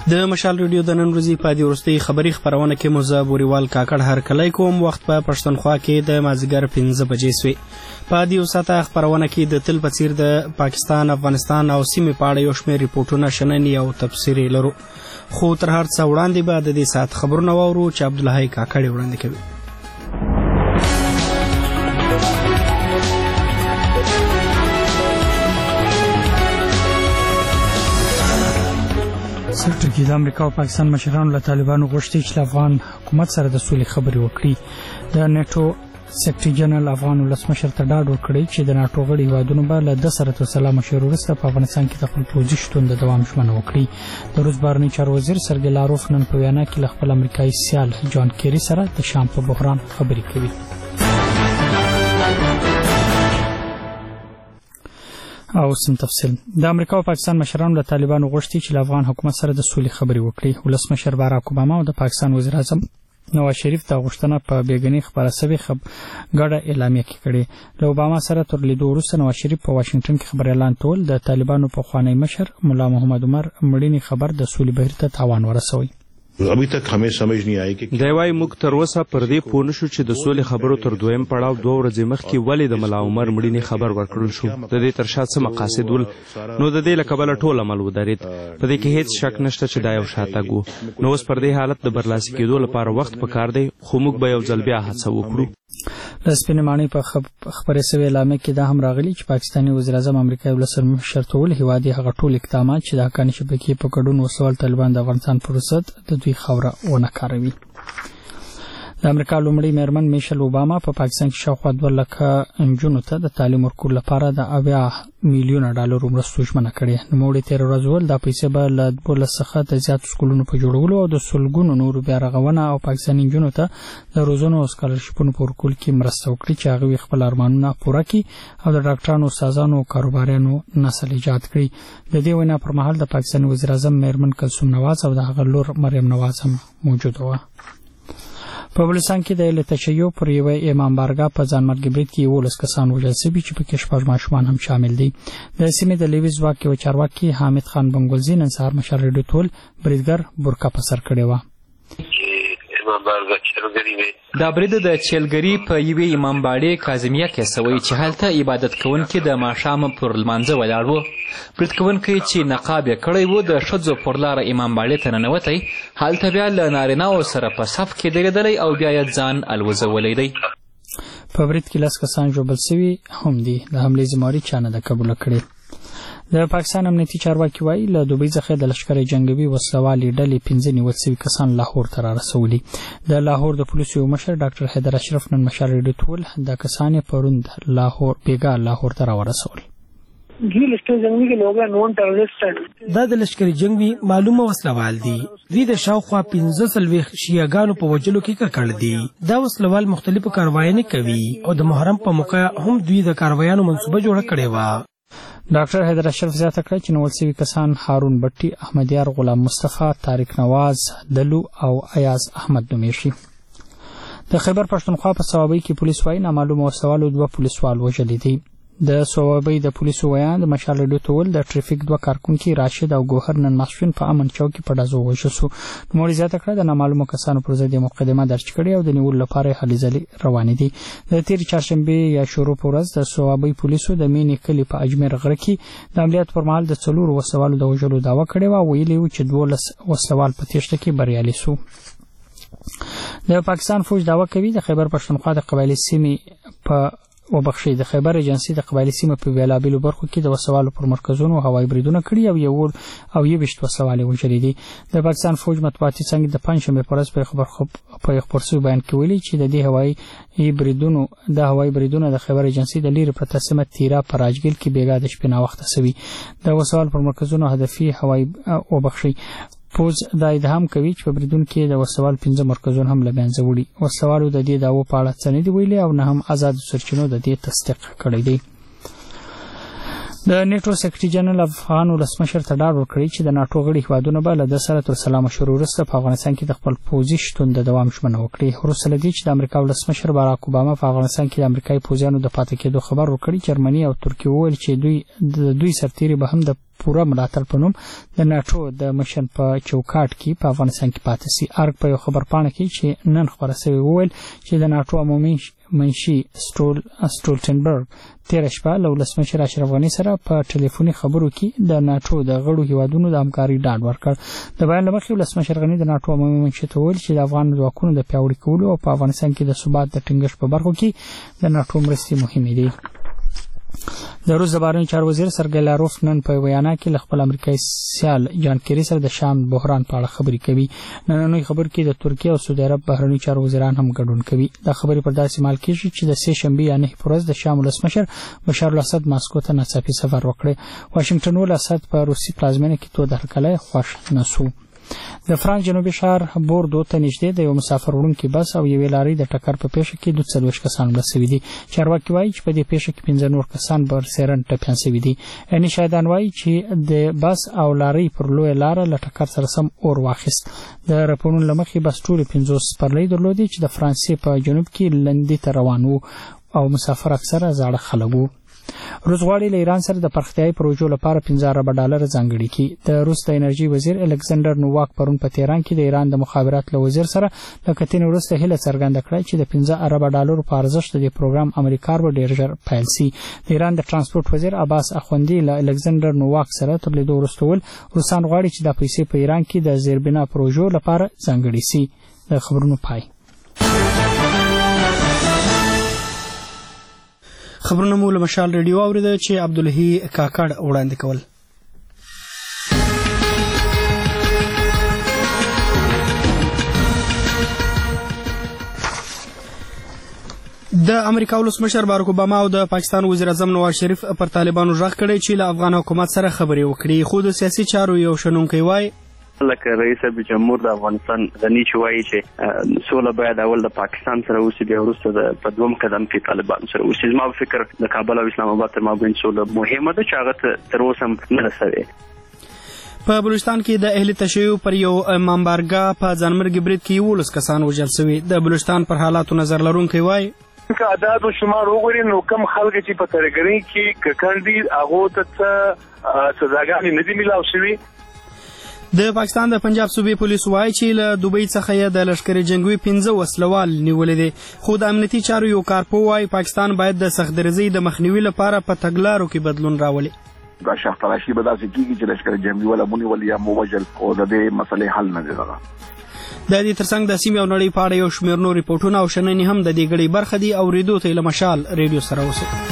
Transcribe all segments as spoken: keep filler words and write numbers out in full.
د مشال ریډیو د نن ورځې په دې وروستۍ خبري خبرونه کې مو زه بوریوال کاکړ هرکلی کوم. وخت په پښتونخوا کې د مازدیګر پنځه بجې سوې. په دې وساته خبرونه کې د تل په څیر د پاکستان، افغانستان او سیمې په اړه یو شمېر ریپورټونه، شننې او تبصرې لرو. خو تر هر څه وړاندې به د دې ساعت خبرونه واورو چې عبدالحی کاکړ وړاندې کوي. سکتر کې د امریکا او پاکستان مشرانو له طالبانو غوښتي چې افغان حکومت سره د سولې خبرې وکړي. د نیټو سکرټري جنرال افغان ولسمشر ته ډاډ ورکړی چې د ناټو غړي هیوادونو به له ده سره تر سلا مشورې وروسته په افغانستان کې د خپل پوځي شتون د دوام ژمنه وکړي. د روس بهرني چارو وزیر سرګی لاروف نن په وینا کې له خپل امریکایي سیال جان کیری سره د شام په بحران خبرې کوي. او سم تفصیل. د امریکا او پاکستان مشرانو له طالبانو غوښتي چې له افغان حکومت سره د سولې خبرې وکړي. ولسمشر باراک اوباما او د پاکستان وزیر اعظم نواز شریف دا غوښتنه په بیګنی خبره سوي خب ګډه اعلامیه کې کړې. له اوباما سره تر لیدو وروسته نواز شریف په واشنگټن کې خبر اعلان کول د طالبانو په خوانی مشر مولا محمد عمر مړینی خبر د سولې بهیر ته تاوان ورسوي. ابھی تک ہمیں سمجھ نہیں آئی کہ دی وايي موږ تر اوسه پر دې پوه نشو چې د سولې خبرو تر دویم پړاو دوه ورځې مخکې ولې د ملا عمر مړینې خبر ورکړل شو. د دې تر شا څه مقاصد ول؟ نو د دې له کبله ټول عمل ودرېد. په دې کې هیڅ شک نشته چې دا یو شاتګ و. نو اوس پر دې حالت د برلاسي کېدو لپاره وخت پکار دی، خو موږ به یو ځل بیا هڅه وکړو. د سپینې ماڼۍ په خبرې سوي اعلامیه کې دا هم راغلي چې پاکستاني وزیر اعظم امریکایي ولسمشر ته ویلي هیواد یې هغه ټول اقدامات چې د حقاني شبکې په ګډون وسول طالبان د افغانستان پر ضد د دوی خاوره ونه کاروي. د امریکا لومړی میرمن میشل اوباما په پاکستان کې شاوخوا دوه لکه نجونو ته د تعلیم ورکولو لپاره د اویا میلیونه ډالرو مرستو ژمنه کړې. نوموړي تېره ورځ وویل دا پیسې به له دولس څخه د زیاتو سکولونو په جوړولو او د سلګونو نورو بیا رغونه او پاکستاني نجونو ته د روزنو او سکالرشیپونو په ورکولو کې مرسته وکړي چې هغوی خپل ارمانونه پوره کړي او د ډاکټرانو، استادانو او کاروباریانو نسل ایجاد کړي. د دې وینا پر مهال د پاکستاني وزیر اعظم میرمن کلثوم نواز او د هغه لور مریم نواز هم موجود وه. په بلوچستان کې د تشیع پر یوه امام بارګاه په ځانمرګي برید کې یولس کسان وژل شوي چې پکې شپږ ماشومان هم شامل دي. د سیمې د لیوي ځواک یو چارواکي حامد خان بنګلزي نن سهار مشال ریډیو ټول بریدګر بورکا په سر کړې وه. دا برید د چیلګري په یوې امام باړې کاظمیه کې سوی چې هلته عبادت کوونکي د ماښام پر لمانځه ولاړ وو. برید کوونکی چې نقاب یې کړی و د ښځو پر لاره امام باړې ته ننوتی، هلته بیا له نارینهو سره په صف کې درېدلی او بیا یې ځان الوځولی دی. په برید کې لس کسان ژوبل سوي هم دي. د حملې ذمهواري چا نه ده قبوله کړې. د پاکستان امنیتي چارواکي وایي له دوبۍ څخه د لښکر جنګوي وسلوالې ډلې پنځه نیول سوي کسان لاهور ته رارسولي. د لاهور د پولیسو یو مشر ډاکټر حیدر اشرف نن مشال ریډیو ټول دا کسان یې پرون لاهور بیګا لاهور ته راورسول. دا د لشکري جنگوي معلومه وسلوال دي. دوی د شاوخوا پنځه څلوېښت شیعهګانو په وژلو کې ککړ دي. دا وسلوال مختلفو کاروایانې کوي او د محرم په موقع هم دوی د کاروایانو منصوبه جوړه کړې وه. ډاکټر حیدر اشرف زیاته کړه چې نیول سوي کسان هارون بټي، احمدیار غلام مصطفی، طارق نواز، دلو او ایاز احمد نومیږي. د خیبر پښتونخوا په صوابۍ کې پولیس وایي نامعلومه وسلوالو دوه پولیسوال وژلي دي. د صوابۍ د پولیسو ویان د مشال ریډیو ته وویل د ټریفیک دوه کارکونکي راشد او ګوهر نن ماسپښین په امن چوک کې په ډزو وژل شو. نوموړي زیاته کړه د نامعلومو کسانو پر ضد مقدمه درج کړې او د نیولو لپاره هلې ځلې روانې دي. د تېرې چهارشنبې یا شروع په ورځ د صوابۍ پولیسو د مینې کلي په اجمیر غره کې د عملیات پر مهال د څلورو وسلوالو د وژلو دعوه کړې وه. ویلي وو چې دولس وسلوال په تېښته کې بریالي سو. د پاکستان فوج دعوه کوي د خیبر پښتونخوا د قبایلي سیمې په وبخښي د خیبر ایجنسي د قبایلي سیمې په بېلابېلو برخو کې د وسلوالو پر مرکزونو هوایي بریدونه کړي او یو او یوویشت وسلوال یې وژلي دي. د پاکستان فوج مطبوعاتي څانګې د پنجشنبې په ورځ په خپور شوي بیان کې ویلي چې د دې هوایي بریدونو د هوایي بریدونه د خیبر ایجنسي د لیرې پرته سیمه تیرا په راجګل کې بېګا د شپې ناوخته سوي. د وسلوال پر مرکزونو هدفي هوایي وبخښي پوز دا ادعام کوي چې په بریدون کې د وسلوال پنځه مرکزونه هم له منځه وړي. وسلوالو د دې دعوو په اړه څه نه دي ویلي او نه هم آزادو سرچینو د دې تصدیق کړی دی. د نیټو سکرټري جنرال افغان ولسمشر ته ډاډ ورکړی چې د ناټو غړي هیوادونه به له ده سره تر سلا مشورې وروسته په افغانستان کې د خپل پوځي شتون د دوام ژمنه وکړي. وروسته له دې چې د امریکا ولسمشر باراک اوباما په افغانستان کې د امریکایي پوځیانو د پاتې کېدو خبر ورکړي، جرمني او ترکیه وویل چې دوی د دوی سرتیري به هم د پوره ملاتړ په نوم د ناټو د مشر په چوکاټ کې په افغانستان کې پاتې سي. ارګ په یو خبرپاڼه کې چې نن خبره شوې وویل چې د ناټو عمومي منشي سټول سټولټنبرګ تېره شپه له ولسمشر اشرف غني سره په ټلیفوني خبرو کې د ناټو د غړو هیوادونو د همکارۍ ډاډ ورکړ. د بیان له مخې ولسمشر غني د ناټو عمومي منشي ته وویل چې د افغان ځواکونو د پیاوړي کولو او په افغانستان کې د ثبات د ټینګښت په برخو کې د ناټو مرستې مهمې دي. د روس د بهرنیو چارو وزیر سرګی لاروف نن په ویانا کې له خپل امریکایي سیال جان کیری سره د شام بحران په اړه خبرې کوي. نننۍ خبر کې د ترکیه او سعودي عرب بهرنیو چارو وزیران هم ګډون کوي. دا خبرې پر داسې مهال کېږي چې د سې شنبې یا نهه پر ورځ د شام ولسمشر بشار الاسد ماسکو ته ناڅاپي سفر وکړ. واشنګټن ول اسد په روسي پلازمینه کې تود هرکلی خوښ نه شو. د فرانس جنوبي ښار بوردو ته نږدې د یو مسافر وړونکي بس او یوې لارۍ د ټکر په پیښه کې دوه څلوېښت کسان مړه سوي دي. چارواکي وایي چې په دې پیښه کې پنځه نور کسان برسېرن ټپیان سوي دي. یعنې شاهدان وایي چې د بس او لارۍ پر لویه لاره له ټکر سره سم اور واخیست. د راپورونو له مخې بس ټولې پنځوس سپرلۍ درلودې چې د فرانسې په جنوب کې لندې ته روان وو او مسافر اکثره زاړه خلک وو. روس غواړي له ایران سره د پرختیایي پروژو لپاره پنځه اربه ډالر ځانګړي کړي. د روس د انرژي وزیر الکسندر نوواک پرون په تهران کې د ایران د مخابرات له وزیر سره له کتنې وروسته هیله څرګنده کړه چې د پنځه اربه ډالرو په ارزښت د دې پروګرام عملي کار به ډېر ژر پیل سي. د ایران د ترانسپورت وزیر عباس اخوندي له الکسندر نوواک سره تر لیدو وروسته وویل روسان غواړي چې دا پیسې په ایران کې د زیربنا پروژو لپاره ځانګړي سي. د خبرونو پای. خبرونه مو له مشال ریډیو اوریده چې عبدالهی کاکړ وړاندې کول. د امریکا ولسمشر بارک اوباما او د پاکستان وزیر اعظم نواز شریف پر طالبانو غږ کړی چې له افغان حکومت سره خبرې وکړي، خو د سیاسي چارو یو شنونکی وایي لکه رئیس جمهور د افغانستان غنی چې وایي چې سوله باید اول د پاکستان سره وشي بیا وروسته د په دوم قدم کې طالبان سره وشي. زما په فکر د کابل او اسلام آباد تر مابین سوله مهمه ده چې هغه تر اوسه هم نه رسوي. په بلوچستان کې د اهلي تشیع پر یو مامبارګه په ځانمرګي برید کې یولس کسان وژل شوي. د بلوچستان پر حالاتو نظر لرونکی وایي که عدد و شمار وګورئ نو کم خلک چې په ترګرۍ کې ککړ دي هغو ته څه سزاګانې نه دي میلاو شوي. د پاکستان د پنجاب صوبې پولیس وایي چې له دوبۍ څخه یې د لشکري جنګوي پنځه وسلوال نیولې دي، خو د امنیتي چارو یو کارپو وایي پاکستان باید د سختدرزۍ د مخنیوي لپاره په تګلارو کې بدلون راولي. دا شاخ تلاشي به داسې کېږي چې لشکري جنګوي ولا ونیول یا موجل او د دې مسلې حل نه دی. د دې ترڅنګ د سیمې او نړۍ په اړه یو شمېر نور ریپورټونه او شننې هم د دې ګړۍ برخه دي. اورېدو ته یې له مشال ریډیو سره اوسئ.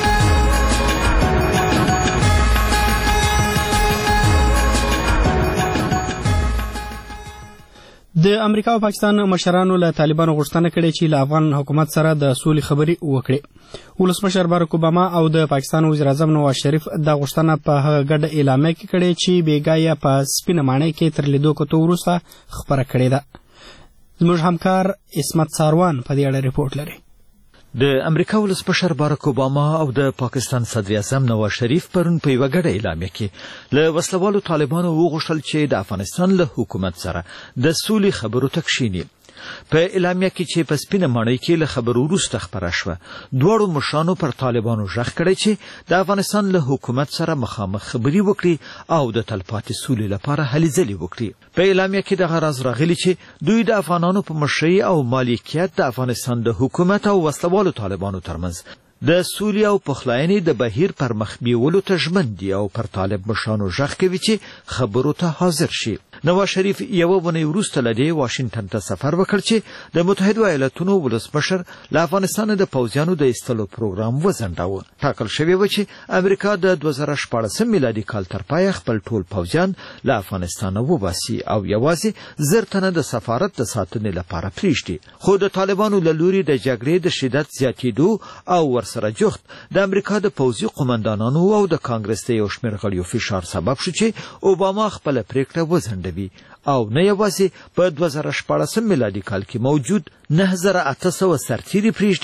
د امریکا او پاکستان مشرانو له طالبانو غوښتنه کړې چې له افغان حکومت سره د سولې خبرې وکړي. ولسمشر بارک اوباما او د پاکستان وزیر اعظم نواز شریف دا غوښتنه په هغه ګډه اعلامیه کې کړې چې بیګا یې په سپینه ماڼۍ کې تر لیدو کتو وروسته خپره کړې ده. زموږ همکار اسمت ساروان په دې اړه ریپورټ لري. د امریکا ولسمشر بارک اوباما او د پاکستان صدر اعظم نواز شریف پرون په یوه ګډه اعلامیه کې له وسلوالو طالبانو وغوښتل چې د افغانستان له حکومت سره د سولې خبرو ته کښیني. په اعلامیه کې چې په سپینه ماڼۍ کې له خبرو وروسته خپره شوه، دواړو مشرانو پر طالبانو غږ کړی چې د افغانستان له حکومت سره مخامخ خبرې وکړي او د تلپاتې سولې لپاره هلې ځلې وکړي. په اعلامیه کې دغه راز راغلی چې دوی د افغانانو په مشرۍ او مالکیت د افغانستان د حکومت او وسلوالو طالبانو ترمنځ د سولې او پخلاینې د بهیر پر مخ بیولو ته ژمن دي او پر طالب مشرانو غږ کوي چې خبرو ته حاضر شي. نواز شریف یوه ونۍ وروسته له دې واشنګټن ته سفر وکړ چې د متحدو ایالتونو ولسمشر له افغانستان د پوځیانو د ایستلو پروګرام وځنډاوه. ټاکل شوې وه چې امریکا د دوه زره شپاړسم میلادي کال تر پایه خپل ټول پوځیان له افغانستانه وباسي او یوازې زر تنه د سفارت د ساتنې لپاره پرېږدي. خو د طالبانو له لوري د جګړې د شدت زیاتېدو او ورسره جوخت د امریکا د پوځي قمندانانو او د کانګرس د یو شمېر غړیو فشار سبب شو چې اوباما خپله پرېکړه وځنډوي او نه یوازې په دوه زره شپاړسم میلادي کال کې موجود نهه زره اته سوه سرتیري پرېږدي،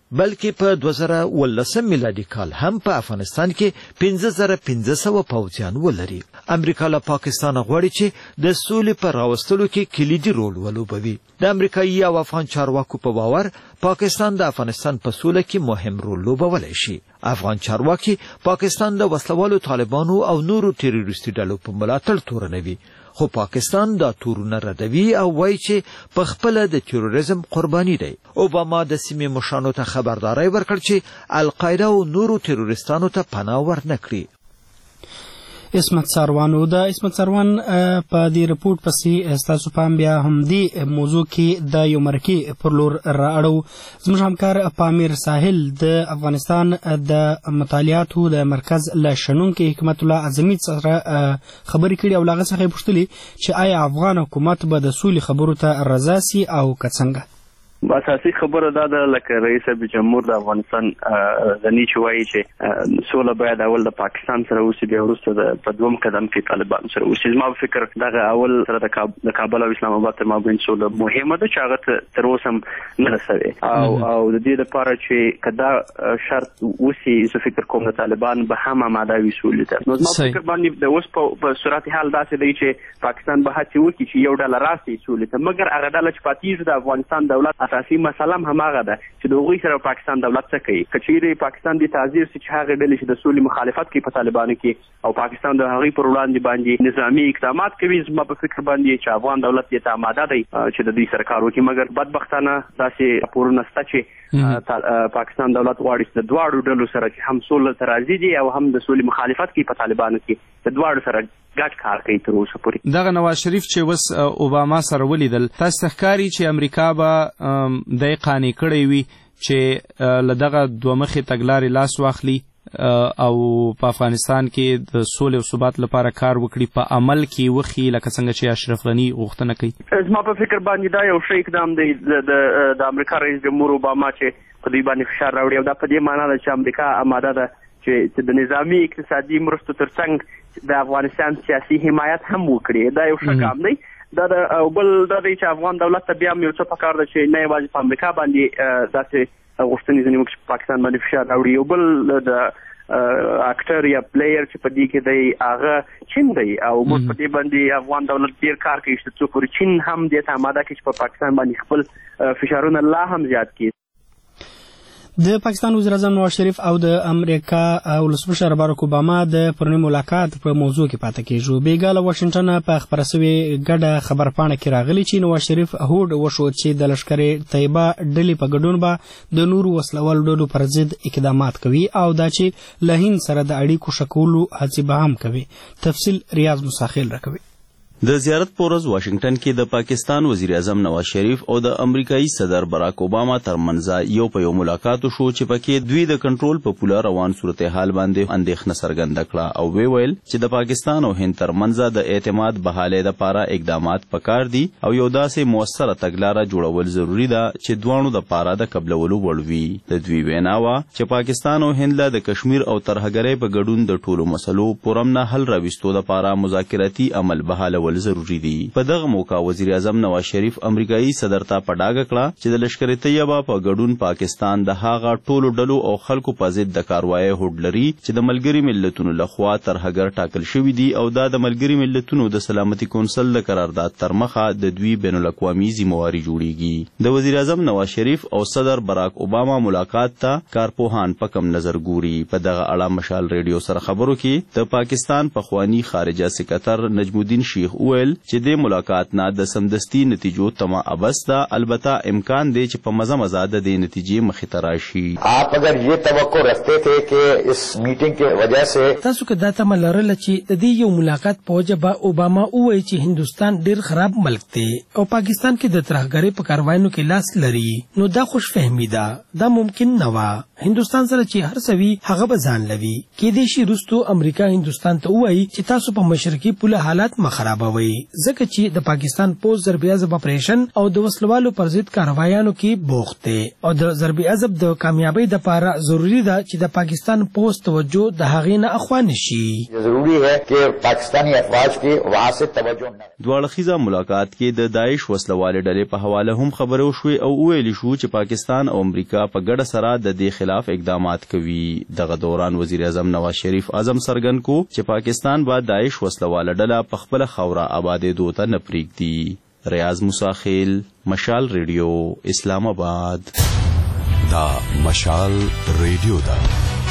بلکې په دوه زره ولسم میلادي کال هم په افغانستان کې پنځه زره پنځه سوه پوځیان ولري. امریکا له پاکستان غواړي چې د سولې په راوستلو کې کلیدي رول ولوبوي. د امریکایي او افغان چارواکو په باور پاکستان د افغانستان په سوله کې مهم رول لوبولی شي. افغان چارواکي پاکستان د وسلوالو طالبانو او نورو تروریستي ډلو په ملاتړ تورنوي، خو پاکستان دا تورونه ردوي او وایي چې په خپله د تروریزم قرباني دی. اوباما د سیمې مشرانو ته خبرداری ورکړ چې القاعده او نورو تروریستانو ته پناه ورنکړي. اسمت ساروانو د اسمت ساروان په دې رپورټ پسې ستاسو پام بیا همدې موضوع کې د یو مرکې پر لور رااړو. زموږ همکار پامیر ساحل د افغانستان د مطالعاتو د مرکز له شنونکي حکمت الله اعظمي سره خبرې کړي او له هغه څخه یې پوښتلي چې آیا افغان حکومت به د سولې خبرو ته رضا سي او که څنګه؟ اساسي خبره دا ده لکه رئیس جمهور د افغانستان غني چې وایي چې سوله باید اول د پاکستان سره وشي بیا وروسته د په دوم قدم کې طالبان سره وشي. زما په فکر دغه اول سره د کابل او اسلام آباد تر مابین سوله مهمه ده چې هغه تر اوسه هم نه رسوي او او د دې لپاره چې کدا شرط وشي زه فکر کوم د طالبان به هم آماده وي سولې ته. نو زما په فکر باندې د اوس په صورت حال داسې دی چې پاکستان به هڅې وکړي چې یو ډله راسي سولې ته، مګر هغه ډله چې پاتې د افغانستان دولت اساسي مسله هم هغه ده چې د هغوی سره پاکستان دولت څه کوي. که چیرې پاکستان دې تعذیر سي چې هغه ډلې چې د سولې مخالفت کوي په طالبانو کې او پاکستان د هغوی پر وړاندې باندې نظامي اقدامات کوي، زما په فکر باندې چې افغان دولت دې ته آماده دی چې د دوی سره کار وکړي. مګر بدبختانه داسې راپورونه شته چې پاکستان دولت غواړي چې د دواړو ډلو سره چې هم سوله ته راضي دي او هم د سولې مخالفت کوي په طالبانو کې د دواړو سره ګډ کار کوي تر اوسه پورې. دغه نواز شریف چې اوس اوباما سره ولیدل، تاسو ته ښکاري چې امریکا به د قانع کړی وي چې له دغه دوه مخې تګلارې لاس واخلي او په افغانستان کې د سولې او ثبات لپاره کار وکړي، په عمل کې وخی لکه څنګه چې اشرف غني غوښتنه کوي؟ زما په فکر باندې دا یو ښه اقدام دی د امریکا رئیس جمهور اوباما چې په دوی باندې فشار راوړي او دا په دې معنا ده چې امریکا آماده ده چې د نظامی اقتصادي مرستو ترڅنګ د افغانستان سیاسي حمایت هم وکړي. دا یو ښه ګام دی. دا د بل دا دی چې افغان دولت ته بیا هم یو څه پکار ده چې نه یوازې په امریکا باندې داسې غوښتنې ځینې وکړي چې پاکستان باندې فشار راوړي. یو بل د اکټر یا پلیئر چې په دې کې دی هغه چین دی او موږ په دې باندې افغان دولت ډېر کار کوي چې څو پورې چین هم دې ته آماده کړي چې په پاکستان باندې خپل فشارونه لا هم زیات کړي. د پاکستان وزیر اعظم نواز شریف او د امریکا ولسمشر باراک اوباما د پرونی ملاقات په موضوع کې پاتې کېږو. بیګا له واشنګټن په خبره سوې ګډه خبرپاڼه کې راغلي چې نواز شریف هوډ وښود چې د لښکرې طیبه ډلې په ګډون به د نورو وسلوالو ډلو پر ضد اقدامات کوي او دا چې له هند سره د اړیکو ښه کولو هڅې به هم کوي. تفصیل ریاض مساخیل راکوي. د زیارت په ورځ واشنگټن کې د پاکستان وزیر اعظم نواز شریف او د امریکایي صدر باراک اوباما ترمنځ یو په یو ملاقات شو چې پکې دوی د کنټرول په پوله روان صورتحال باندې اندېښنه څرګنده کړه او وی ویل چې د پاکستان او هند ترمنځ د اعتماد بحالې لپاره اقدامات پکار دي او یو داسې موثره تګلاره جوړول ضروری ده چې دوانو د پاره د قبلولو وړ وي. د دوی وینا وا چې پاکستان او هند له د کشمیر او ترهګرۍ په ګډون د ټولو مسلو پرمنه حل راوستو لپاره مذاکراتي عمل بحاله ضروری دي. په دغه موقع وزیر اعظم نواز شریف امریکایي صدر ته په ډاګه کړه چې د لښکرې طیبه په ګډون پاکستان د هغه ټولو ډلو او خلکو په ضد د کاروایی هوډ لري چې د ملګري ملتونو لخوا ترهګر ټاکل شوي دي او دا د ملګري ملتونو د سلامتي کونسل د قرارداد تر مخه د دوی بین الاقوامي ذمہواري جوړیږي. د وزیر اعظم نواز شریف او صدر باراک اوباما ملاقات ته کارپوهان په کم نظر ګوري. په دغه اړه مشال ریډیو سره خبرو کې د پاکستان پخوانی خارجه سکرټر نجم الدین شیخ اویل چې د ملاقات نه د سمدستي نتیجو تما ابس ده، البته امکان دی چې په مزه مزه د دې نتیجې مخې ته راشي. آپ اگر یہ توقع رکھتے تھے کہ اس میټینګ کې وجہ سے تاسو که دا تمه لرله چې د دې یو ملاقات په وجه به اوباما ووایي چې هندوستان ډیر خراب ملک دی او پاکستان کې د ترهګرۍ په کاروایانو کې لاس لري، نو دا خوش فهمي ده. دا ممکن نه وه. هندستان سره چې هر څه وي هغه به ځان لوي. کېدای شي وروستو امریکا هندستان ته ووایي چې تاسو په مشرقي پوله حالات مه خرابوئ، ځکه چې د پاکستان پوځ ضربې عضب اپریشن او د وسلوالو پر ضد کاروایانو کې بوخت دی او د ضربې عضب د کامیابۍ دپاره ضروري ده چې د پاکستان پوځ توجه د هغې نه اخوا نشي. ضروري ہے کہ پاکستانی افواج کی وہاں سے توجہ نه. دواړه خیزه ملاقات کې د داعش وسلوالې ډلې په حواله هم خبرې وشوې او وویل شو چې پاکستان او امریکا په ګډه سره د دې خلاف اقدامات کوي. دغه دوران وزیر اعظم نواز شریف عزم څرګند کو چې پاکستان به داعش وسلواله ډله په خپله خاوره آبادېدو ته نه پرېږدي. ریاض موسی خیل، مشال ریډیو، اسلام آباد. دا مشال ریډیو ده.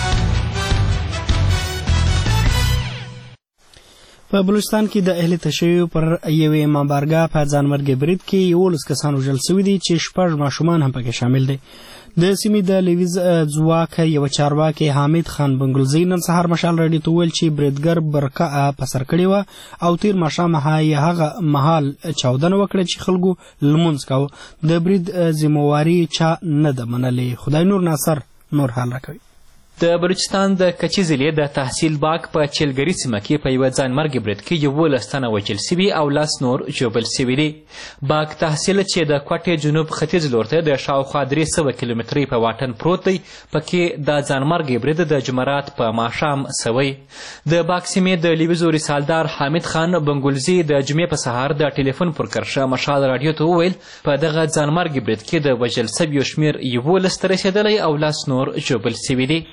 په بلوچستان کې د اهل تشیع پر یوې امامبارګاه په ځانمرګي برید کې یولس کسان وژل سوي دي چې شپږ ماشومان هم پکې شامل دي. د سیمې د لیویز ځواک یوه چارواکي حامد خان بنګلزی نن سهار مشال راډیو ته وویل چې بریدګر برقه په سر کړې وه او تیر ماښام یې هغه مهال چاودنه وکړه چې خلکو لمونځ کاوه. د برید ذمهواري چا نه ده منلې. خدای نور ناصر نور حال راکوي. د بلوچستان د کچي ضلع د تحصیل باغ په چلګري سیمه کې په یوه ځانمرګي برید کې یولس تنه وژل سوي او لس نور ژوبل سوي دي. باغ تحصیل چې د کوټې جنوب ختیځ لور ته د شاوخوا درې سوه کیلومترۍ په واټن پروت دی، پکې د ځانمرګي برید د جمعرات په ماښام سوی. د باغ سیمې د لیویزو رسالدار حامد خان بنګلزي د جمعې په سهار د ټلیفون پر کرښه مشال راډیو ته وویل په دغه ځانمرګي برید کې د وژل سویو شمېر یولس ته رسېدلی او لس نور ژوبل سوي دي.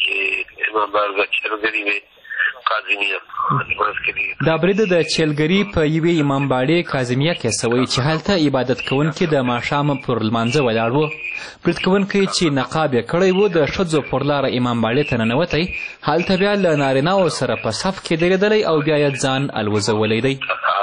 دا برید د چیلګري په یوې امامباړې کاظمیه کې سوی چې هلته عبادت کوونکي د ماښام پر لمانځه ولاړ وو. برید کوونکی چې نقاب یې کړی و د ښځو پر لاره امامباړې ته ننوتی، هلته بیا له نارینهو سره په صف کې درېدلی او بیا یې ځان الوځولی دی.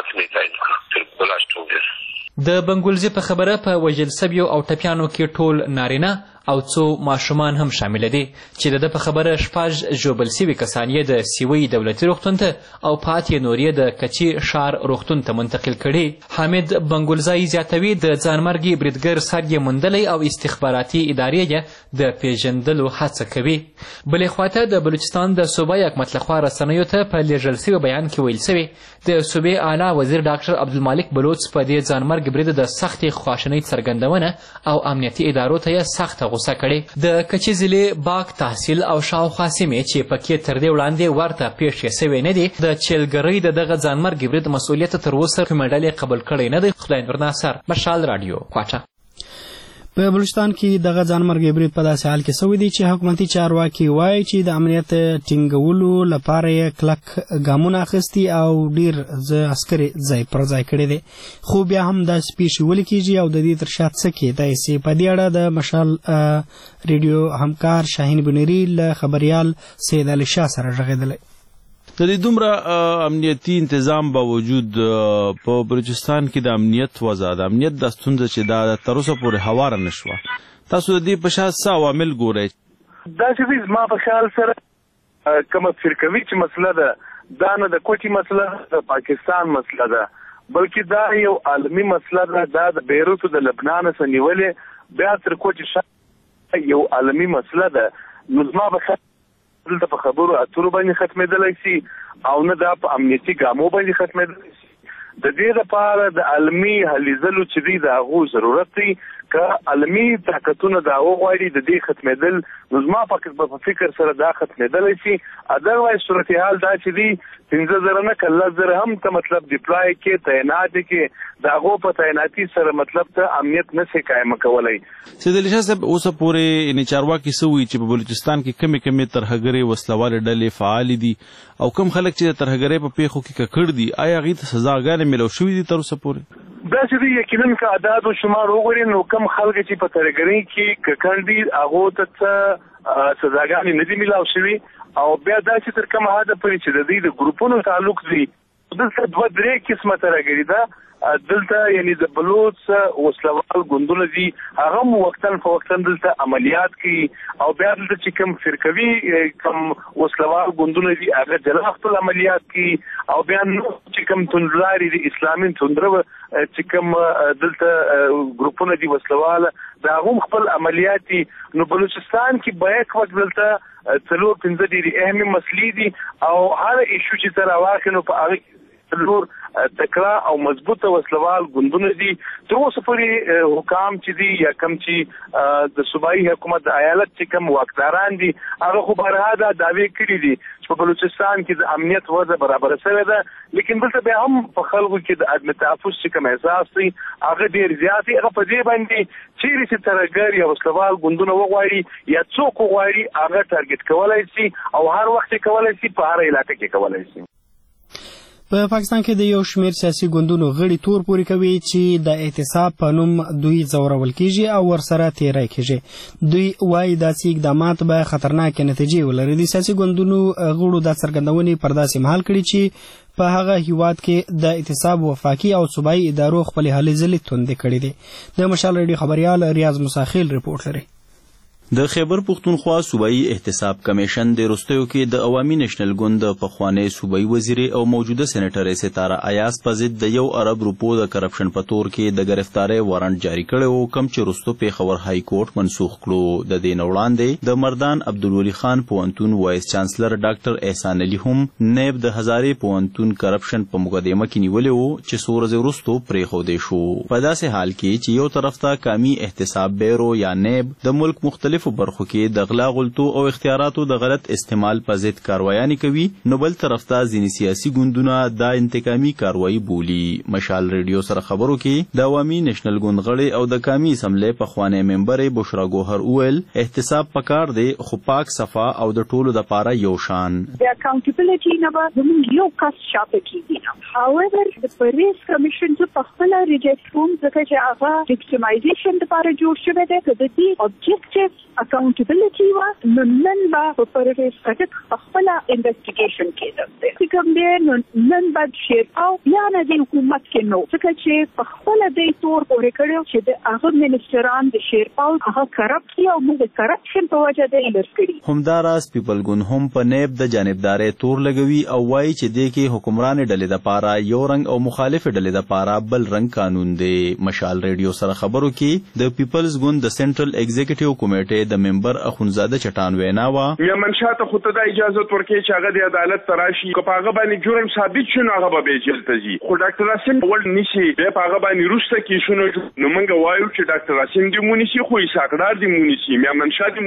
د بنګلزي په خبره په وژل سویو او ټپیانو کې ټول نارینه او څو ماشومان هم شامل دي چې د ده په خبره شپږ ژوبل سوي کسان یې د سیوۍ دولتي روغتون ته او پاتې نور یې د کچي ښار روغتون ته منتقل کړي. حامد بنګلزی زیاتوي د ځانمرګي بریدګر سر یې موندلی او استخباراتي ادارې یې د پیژندلو هڅه کوي. بلې خواته د بلوچستان د صوبه حکومت لخوا رسنیو ته په لیږل سوي بیان کې ویل سوي د صوبې اعلی وزیر ډاکټر عبدالمالک بلوچ په دې ځانمرګي برید د سختې خواشنۍ څرګندونه او امنیتي ادارو ته یې سخته غوسه کړې. د کچي ضلع باغ تحصیل او شاوخوا سیمې چې پکې تر دې وړاندې ورته پیښې سوې نه دي، د چیلګرۍ د دغه ځانمرګي برید مسؤلیت تر اوسه کومې ډلې قبول کړی نه دی. خدای نور ناصر، مشال راډیو، کوټه. په بلوچستان کې دغه ځانمرګي برید په داسې حال کې سوی دی چې حکومتي چارواکي وایي چې د امنیت ټینګولو لپاره یې کلک ګامونه اخیستي او ډېر عسکر ځای پر ځای کړی دی، خو بیا هم داسې پیښې ولې کېږي او د دې تر شا څه کیدای سي. په دې اړه د مشال ریډیو همکار شاهین بنیري له خبریال سید علي شاه سره غږېدلی. د دې دومره امنیتي انتظام باوجود په بلوچستان کې د امنیت وضع د امنیت دا ستونزه چې دا تر اوسه پورې هواره نه شوه، تاسو د دې په شا څه عوامل ګورئ؟ دا چې زما په خیال سره کومه فرقوي چې مسله ده دا نه د کوټي مسله د پاکستان مسله ده، بلکې دا یو عالمي مسله ده. دا د بیروت د لبنان څخه نیولې بیا تر کوټي شا یو عالمي مسله ده. نو زما په خیال دلته په خبرو اترو باندې ختمېدلی سي او نه دا په امنیتي ګامو باندې ختمېدلی سي. د دې لپاره د عالمي هلې ځلو چې دی د هغو ضرورت دی. که عالمي طاقتونه دا وغواړي د دې ختمېدل، نو زما په فکر سره دا ختمېدلی سي. ادروایز صورتحال دا چې دی پنځه زره نه که لس زره هم ته مطلب ډپلای کې تعینات کې د هغو په تعیناتي سره مطلب ته امنیت نه سي قایمه کولی. سید علي شاه صاحب، اوسه پورې یعنې چارواکي څه وایي چې په بلوچستان کې کمې کمې ترهګرې وسلوالې ډلې فعالې دي او کم خلک چې د ترهګرۍ په پیښو کې ککړ دي، آیا هغوی ته سزاګانې میلاو شوي دي تر اوسه پورې؟ دا چې دی یقینا که اعداد و شمار وګورې نو کم خلک چې په ترهګرۍ کې ککړ دي هغو ته څه سزاګانې نه دي میلاو شوي. او بیا دا چې تر کومه حده پورې چې د دوی د ګروپونو تعلق دی، دلته دوه درې قسمه ترهګري ده. دلته یعنی د بلوچ وسلوال ګوندونه دي هغه مو وختن فوختن دلته عملیات کوي او بیا دلته چې کوم فرقوي کوم وسلوال ګوندونه دي هغه جلا خپل عملیات کوي او بیا نو چې کوم توندلاري دي اسلامي توندره چې کوم دلته ګروپونه دي وسلوال دا هم خپل عملیات دي. نو بلوچستان کې بیک وخت دلته څلور پنځه ډېرې اهمې مسلې دي او هر ایشو چې تر واخلو نو په هغه څلور تکړه او مضبوطه وسلوال ګوندونه دي. تر اوسه پورې حکام چې دي یا کوم چې د صوبایي حکومت د ایالت چې کوم واکداران دي هغه خو بهرها دا دعوې کړي دي چې په بلوچستان کې د امنیت وضع برابره شوې ده، لیکن دلته بیا هم په خلکو کې د عدم تحفظ چې کوم احساس دی هغه ډېر زیات دی. هغه په دې باندې چیرې چې ترهګر یا وسلوال ګوندونه وغواړي یا څوک وغواړي هغه ټارګټ کولی شي او هر وخت یې کولی شي په هره علاقه کې کولی شي. په پاکستان کې د یو شمېر سیاسي ګوندونو غړي تور پورې کوي چې د احتساب په نوم دوی ځورول کیږي او ورسره تیری کیږي. دوی وایي داسې اقدامات به خطرناکې نتیجې ولري. د سیاسي ګوندونو غړو دا څرګندونې پر داسې مهال کړي چې په هغه هیواد کې د احتساب وفاقي او صوبایي ادارو خپلې هلې ځلې توندې کړې دي. د مشال ریډیو خبریال ریاض مساخیل رپورټ لري. د خیبر پختونخوا صوبایي احتساب کمیشن د وروستیو کې د عوامي نېشنل ګوند د پخوانی صوبایي وزیر او موجوده سېنیټر ستاره ایاز په ضد د یو ارب روپو د کرپشن په تور کې د گرفتارۍ وارنټ جاری کړی و، کوم چې وروسته پیښور های کورټ منسوخ کړو. د دې نه وړاندې د مردان عبدالولي خان پوهنتون وایس چانسلر ډاکټر احسان علي هم نیب د هزارې پوهنتون کرپشن په مقدمه کې نیولی و چې څو ورځې وروسته پرېښودی شو. په داسې حال کې چې یو طرف ته قامي احتساب بیرو یا نیب د ملک مختلف برخو کې د غلا غلطو او اختیاراتو د غلط استعمال په ضد کاروایانې کوي، نو بل طرف ته ځینې سیاسي ګوندونه دا انتقامي کاروایي بولي. مشال ریډیو سره خبرو کې د عوامي نېشنل ګوند غړی او د قامي اسمبلی پخوانی ممبر بشرا ګوهر وویل احتساب پکار دی خو پاک صفا او د ټولو دپاره یو شان. د اکاونټیبلټي نه به زموږ یو کس شاته کېږي نه. هاویور د پریس کمیشن زه په خپله ریجیکټ کوم ځکه چې هغه ویکټیمایزیشن دپاره جوړ شوی دی. که د دې اوبجیکټیو اکاونټیبلټي وه نو نن به په پریس کټک خپله انویسټیګیشن کېده دی چې کوم دی نو نن به شیرپاو بیا نه د حکومت کې نو ځکه چې په خپله دی تور پورې کړی چې د هغه منسټران د شیرپاو هغه کرپټ دي او موږ د کرپشن په وجه دی لر کړي. همداراز پیپل ګوند هم په نیب د جانبدارۍ تور لګوي او وایي چې دې کې حکمرانې ډلې دپاره یو رنګ او مخالفې ډلې دپاره بل رنګ قانون دی. مشال ریډیو سره خبرو کې د پیپلز ګوند د سنټرل ایگزیکټیو کمیټې د ممبر اخونزاده چټان وینا وا یمن شاته خو ته د اجازه ورکړي چې هغه د عدالت تراشي که په هغه باندې جرم ثابت شو نو هغه به جیل ته ځي. خو ډاکټر راسم ول نشي به په هغه باندې روسته کې شنو نو موږ وایو چې ډاکټر راسم دی مونږ خو یې ساکړار دی مونږ یمن شاته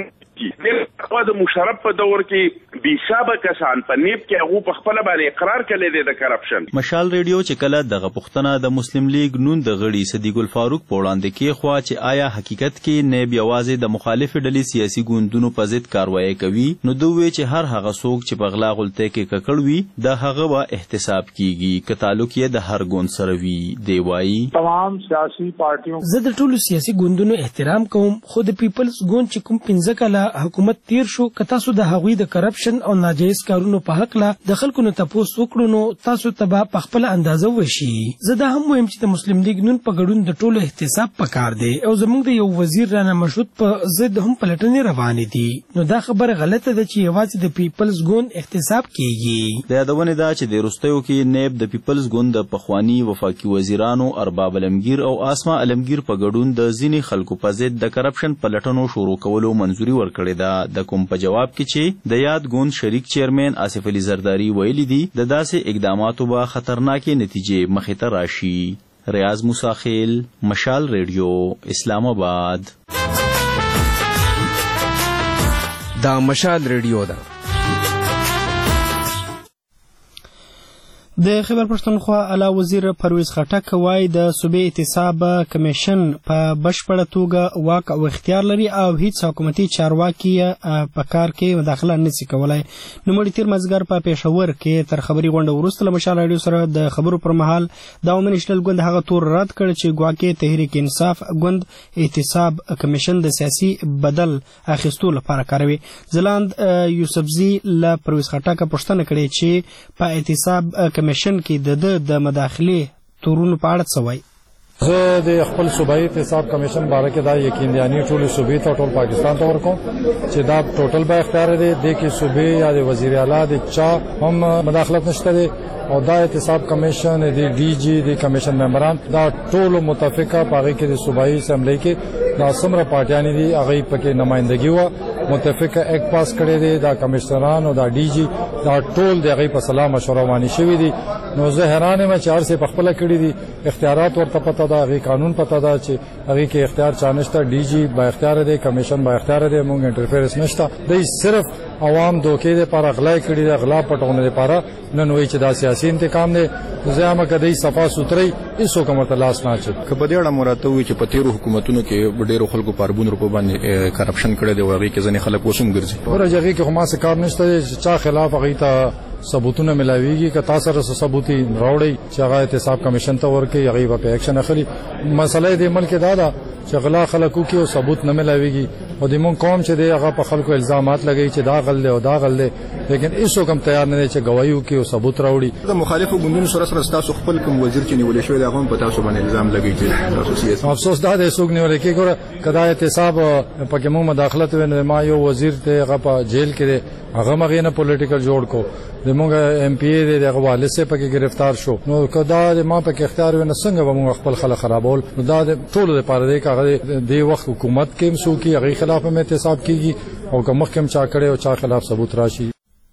د د مشرف په دور کې بي حسابه کسان په نیب کې هغه په خپل باندې اقرار کړی دی د کرپشن. مشال ریډیو چې کله دغه پښتنه د مسلم لیگ نون د غړي صدیق الفاروق په وړاندې کې خوا چې آیا حقیقت کې نیب یوازې د مخالف ډلې سیاسي ګوندونو په ضد کاروایی کوي، نو دوی چې هر هغه څوک چې په غلا غلطۍ کې ککړ وي د هغه به احتساب کیږي که تعلق یې د هر ګوند سره وي. دی وایي تمام سیاسي پارټیو زه د ټولو سیاسي ګوندونو احترام کوم، خو د پیپلز ګوند چې کوم پنځه کاله حکومت تیر شو که تاسو د هغوی د کرپشن او ناجایز کارونو په حق لا د خلکو نه تاسو وکړو نو تاسو ته به په خپل اندازه وشي. زه دا هم وایم چې د مسلم لیگ نون په ګډون د ټولو احتساب پکار دی او زموږ د یو وزیر رانه مشروط په ضد هم پلټنې روانې دي، نو دا خبره غلطه ده چې یوازې د پیپلز ګوند احتساب کیږي. د یادونې ده چې د وروستیو کې نیب د پیپلز ګوند د پخواني وفاقي وزیرانو ارباب علمگیر او آسما علمگیر په ګډون د ځینې خلکو په ضد د کرپشن پلټنو شروع کولو منظوري ورکړې ده. د کوم په جواب کې چې د یاد ګوند شریک چیرمن آصف علي زرداری ویلي دي د داسې اقداماتو به خطرناکې نتیجې مخې ته راشي. ریاض موساخیل، مشال ریډیو، اسلام آباد. دا مشال ریډیو ده. د خیبر پښتونخوا اعلی وزیر پرویز خټک وایي د صوبې احتساب کمیشن په بشپړه توګه واک او اختیار لري او هیڅ حکومتي چارواکي په کار کې مداخله نشي کولای. نوموړي تیر مازدیګر په پېښور کې تر خبري غونډه وروسته له مشال راډیو سره د خبرو پر مهال د عوامي نېشنل ګوند هغه تور رد کړ چې ګواکې تحریک انصاف ګوند احتساب کمیشن د سیاسي بدل اخیستو لپاره کاروي. ځلاند یوسفزي له پرویز خټک پوښتنه کړې چې په احتساب کمیشن کې د د مداخلې تورونو په اړه څه وایي. زه د خپل صوبایي احتساب کمیشن باره کې دا یقین دیانی ټول صوبې ته ټول پاکستان ته ورکوم چې دا ټوټل با اختیار دی د کې صوبې یا د وزیر اعلی د چا هم مداخلت نشته دی او دا احتساب کمیشن د ډي جی د کمیشن ممبران دا ټول متفقه پاره کې د صوبایي اسمبلی کې دا سمره پارټیانی دي هغه پکې نمائندګي و متفقه ایک پاس کړی دی دا کمشنران او دا ډي جی دا ټول د هغه په سلام مشوره باندې شوی دي. نو زه حیران یم چې هر څه په خپل کړی دي اختیارات ورته پته دا هغه قانون پته دا چې هغه کې اختیار چانشته ډي جی با اختیار دی کمیشن با اختیار دی مونږ انټرفیرنس نشته دی صرف عوام دوکې د پر اغلا کړی د اغلا پټونه لپاره نن وایي چې دا سیاسي انتقام دی. زعما کدی صفا سوتري ایسو کوم ته لاس نه چي کبه دې اړه مراته وي چې په تیرو حکومتونو کې ډېرو خلکو پاربون روپو باندې کرپشن کړی دی او هغه کې ځنې خلک وسوم ګرځي ورځي کې هم څه کار نشته چې چا خلاف هغه ته ثبوتونه ملاويږي که تاسو سره ثبوتي راوړي چې هغه احتساب کمیشن ته ورکړي هغه په اکشن اخلي. مسله دې ملک دا ده چې غلا خلکو کې او ثبوت نه ملاويږي او د مون قوم چې دی هغه په خلکو الزامات لګي چې دا غل دی او دا غل دی لیکن هیڅ کوم تیار نه دی چې گواهی وکړي او ثبوت راوړي. د مخالفو ګوندونو سره سره تاسو خپل کوم وزیر چې نیول شوی دا هم په تاسو باندې الزام لګي چې تاسو سیاست افسوس دا دی څوک نیول کې ګوره کدا احتساب پکې مو مداخلت ونه ما یو وزیر ته هغه په جیل کې هغه مغه نه پولیټیکل جوړ کو د موږ ایم پی ای د حواله سره پکې گرفتار شو. نو کدا ما پکې اختیار ونه څنګه به موږ خپل خلک خرابول. نو دا ټول لپاره دی هغه دی وخت حکومت کې مسو کې هغه خلاف هم احتساب کیږي او که مخکم چا کړي او چا خلاف ثبوت راشي.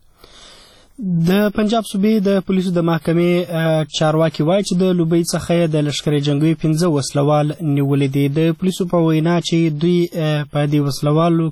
د پنجاب صوبې د پولیسو د محکمې چارواکي وایي چې د لوبۍ څخه د لشکري جنگوي پنځه وسلوال نیولې دي. د پولیسو په وینا چې دوی په دې وسلوالو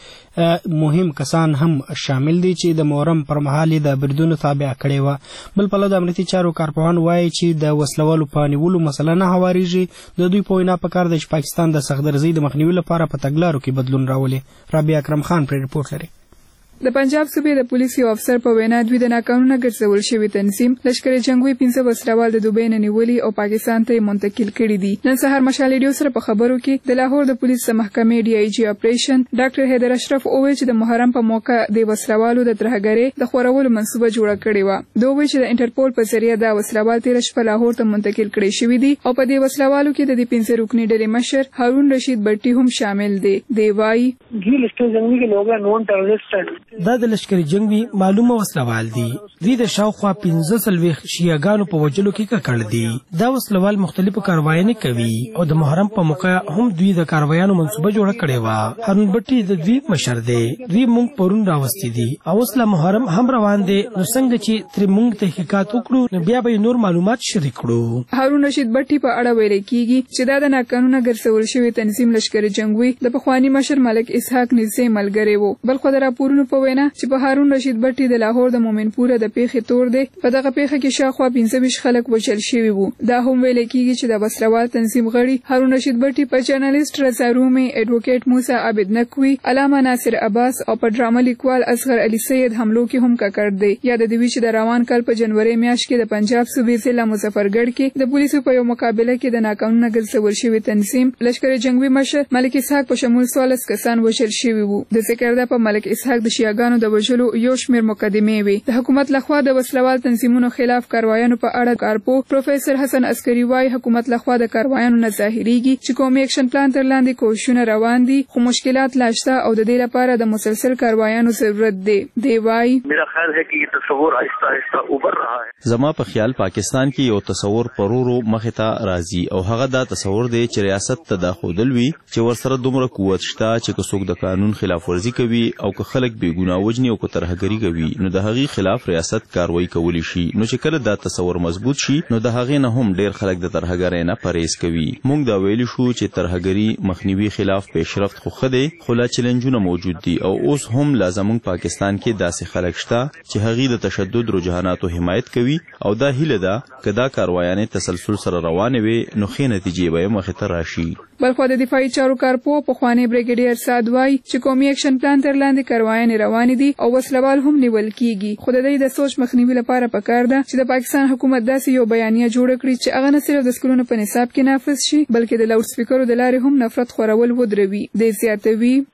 کې مهم کسان هم شامل دي چې د محرم پر مهال د بریدونو تابع کړي وه. بل پلو د امنیتي چارو کارپوهان وایي چې د وسلوالو په نیولو مسله نه هوارېږي. د دوی په وینا پکار ده چې پاکستان د سختدرزۍ د مخنیوي لپاره په تګلارو کې بدلون راولي. رابعه اکرم خان پرې رپورټ لري. د پنجاب صوبې د پولیس یو افسر په وینا دوی د ناقانونه ګرځول شوي تنظیم لشکري جنگوي پنځه وسلوال د دوبۍ نه نیولي او پاکستان ته منتقل کړي دي. نن سهار مشال ریډیو سره په خبرو کې د لاهور د پولیس محکمې ډي آی جی اپریشن ډاکټر حیدر اشرف اوویل چې د محرم په موقع د وسلوالو د ترهګرۍ د خورولو منصوبه جوړه کړې وه. دوی وایي چې د انټرپول په ذریعه دا وسلوال تیر شپه لاهور ته منتقل کړي شوي دي او په دې وسلوالو کې د دې پنځه رکني ډلې مشر هارون رشید بټي هم شامل دي. دی وایي لشکري جنگي کې لوګا نون ټیرریسټ دا د لشکري جنگي معلومه وسلوال دي. دوی د شاوخوا پنځه څلوېښت شیعهګانو په وژلو کې ککړ دي. دا وسلوال مختلفو کاروایانې کوي او د محرم په موقع هم دوی د کاروایانو منصوبه جوړه کړې وه. هارون بټي د دوی مشر دی. دوی موږ پرون راوستي دي او اوس لا محرم هم روان دی. نو څنګه چې ترې موږ تحقیقات وکړو نو بیا به نور معلومات شریک کړو. هارون رشید بټي په اړه ویل کېږي چې دا د ناقانونه ګرځول شوي تنظیم لشکري جنگوي د پخواني مشر ملک اسحاق نږدې ملګری و. بل خو د راپورونو په وینا چې په هارون رشید بټي د لاهور د مومنپوره د پیښې تور دی. په دغه پیښه کې شاوخوا پنځه ویشت خلک وژل شوي وو. دا هم ویل کېږي چې د وسلوال تنظیم غړي هارون رشید بټي په جرنالیسټ رضا رومي، ایډوکیټ موسی عابد نقوي، علامه ناصر عباس او په ډرامه لیکوال اصغر علي سید حملو کې هم ککړ دی. یاد دی چې د روان کال په جنوري میاشت کې د پنجاب صوبې ضلع مظفرګړ کې د پولیسو په یو مقابله کې د ناقانونه ګرځول شوي تنظیم لشکري جنگوي مشر ملک اسحاق په شمول څوارلس کسان وژل شوي وو. د ذکر ده په ملک اسحاق د شیعهګانو د وژلو یو شمېر مقدمې وي. د حکومت لخوا د وسلوال تنظیمونو خلاف کاروایانو په اړه کارپو پروفیسور حسن عسکري وایي حکومت لخوا د کاروایانو نه ظاهرېږي چې قومي اکشن پلان تر لاندې کوښښونه روان دي خو مشکلات لا شته او د دې لپاره د مسلسل کاروایانو ضرورت دی. دی وایي میرا خیال ہے کہ یہ تصور آہستہ آہستہ ابھر رہا ہے. زما په خیال پاکستان کې یو تصور پرورو مخې ته راځي او هغه دا تصور دی چې ریاست ته دا ښودل وي چې ورسره دومره قوت شته چې که څوک د قانون خلاف ورزي کوي او که خلک بې ګناه وژني او که ترهګري کوي نو د هغې خلاف ریاست کاروایی کولی شي. نو چې کله دا تصور مضبوط شي نو د هغې نه هم ډېر خلک د ترهګرۍ نه پرهیز کوي. موږ دا ویلی شو چې ترهګري مخنیوي خلاف پیشرفت خو ښه دی خو لا چیلنجونه موجود دي او اوس هم لا زموږ پاکستان کې داسې خلک شته چې هغې د تشدد رجحاناتو حمایت کوي او دا هیله ده که دا کاروایانې تسلسل سره روانې وي نو ښې نتیجې به یې مخې ته راشي. بلخوا د دفاعي چارو کارپو پخوانی بریګیډیر سعد وایي چې قومي اکشن پلان تر لاندې کاروایانې روانې دي او وسلوال هم نیول کیږي. خو د دې د سوچ مخنیوي لپاره پکار ده چې د پاکستان حکومت داسې یو بیانیه جوړه کړي چې هغه نه صرف د سکولونو په نصاب کې نافذ شي بلکې د لاوډ سپیکرو د لارې هم نفرت خورول ودروي. د زیاتوي د پاکستان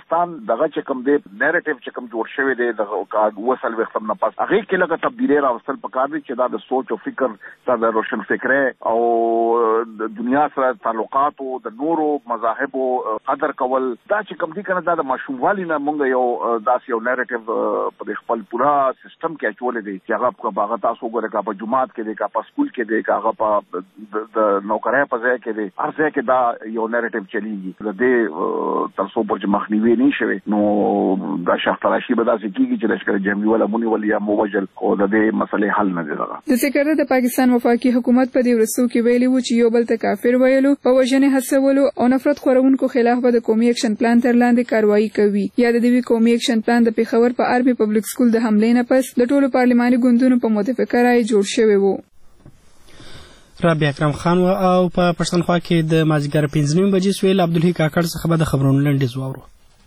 پاکستان دغه چې کوم دی نیریټیو چې کوم جوړ شوی دی د وصل وختم نه پس هغه کې لکه تبدیلی راوستل پکار دي چې دا د سوچ او فکر د روشن فکرې او د دنیا سره تعلقات او د نورو مذاهبو قدر کول دا چې کوم دي کنه دا د ماشوموالي نه مونږ یو داس یو نیریټیو په خپل پورا سیستم کې اچولې دي چې هغه په باغ تاسو ګوره کا په جماعت کې دي کا په سکول کې دي کا هغه په د نوکرۍ په ځای کې دي هر ځای کې دا یو نیریټیو چلیږي د دې تر څو پر مخنیوي نه شوي نو دا شخص تلاشي به داسې کیږي چې لشکر جمعي ولا مونږ ولیا موجل او د دې مسلې حل نه دي راغلي د سکرټر د پاکستان وفاقي حکومت په دې ورسو کې ویلي و چې یو بل ته کافر ویلو په وژنې هڅولو او نفرت خورونکو خلاف به د قومي اکشن پلان تر لاندې کاروایی کوي یا د دې قومي اکشن پلان د پیښور په آرمي پبلک سکول د حملې نه پس د ټولو پارلماني ګوندونو په متفقه رای جوړ شوی و. رابعه اکرم خان او په پښتونخوا کې د مازیګر پنځه نیمې بجې سویل عبدالحی کاکړ څخه به د خبرونو لنډیز واورو.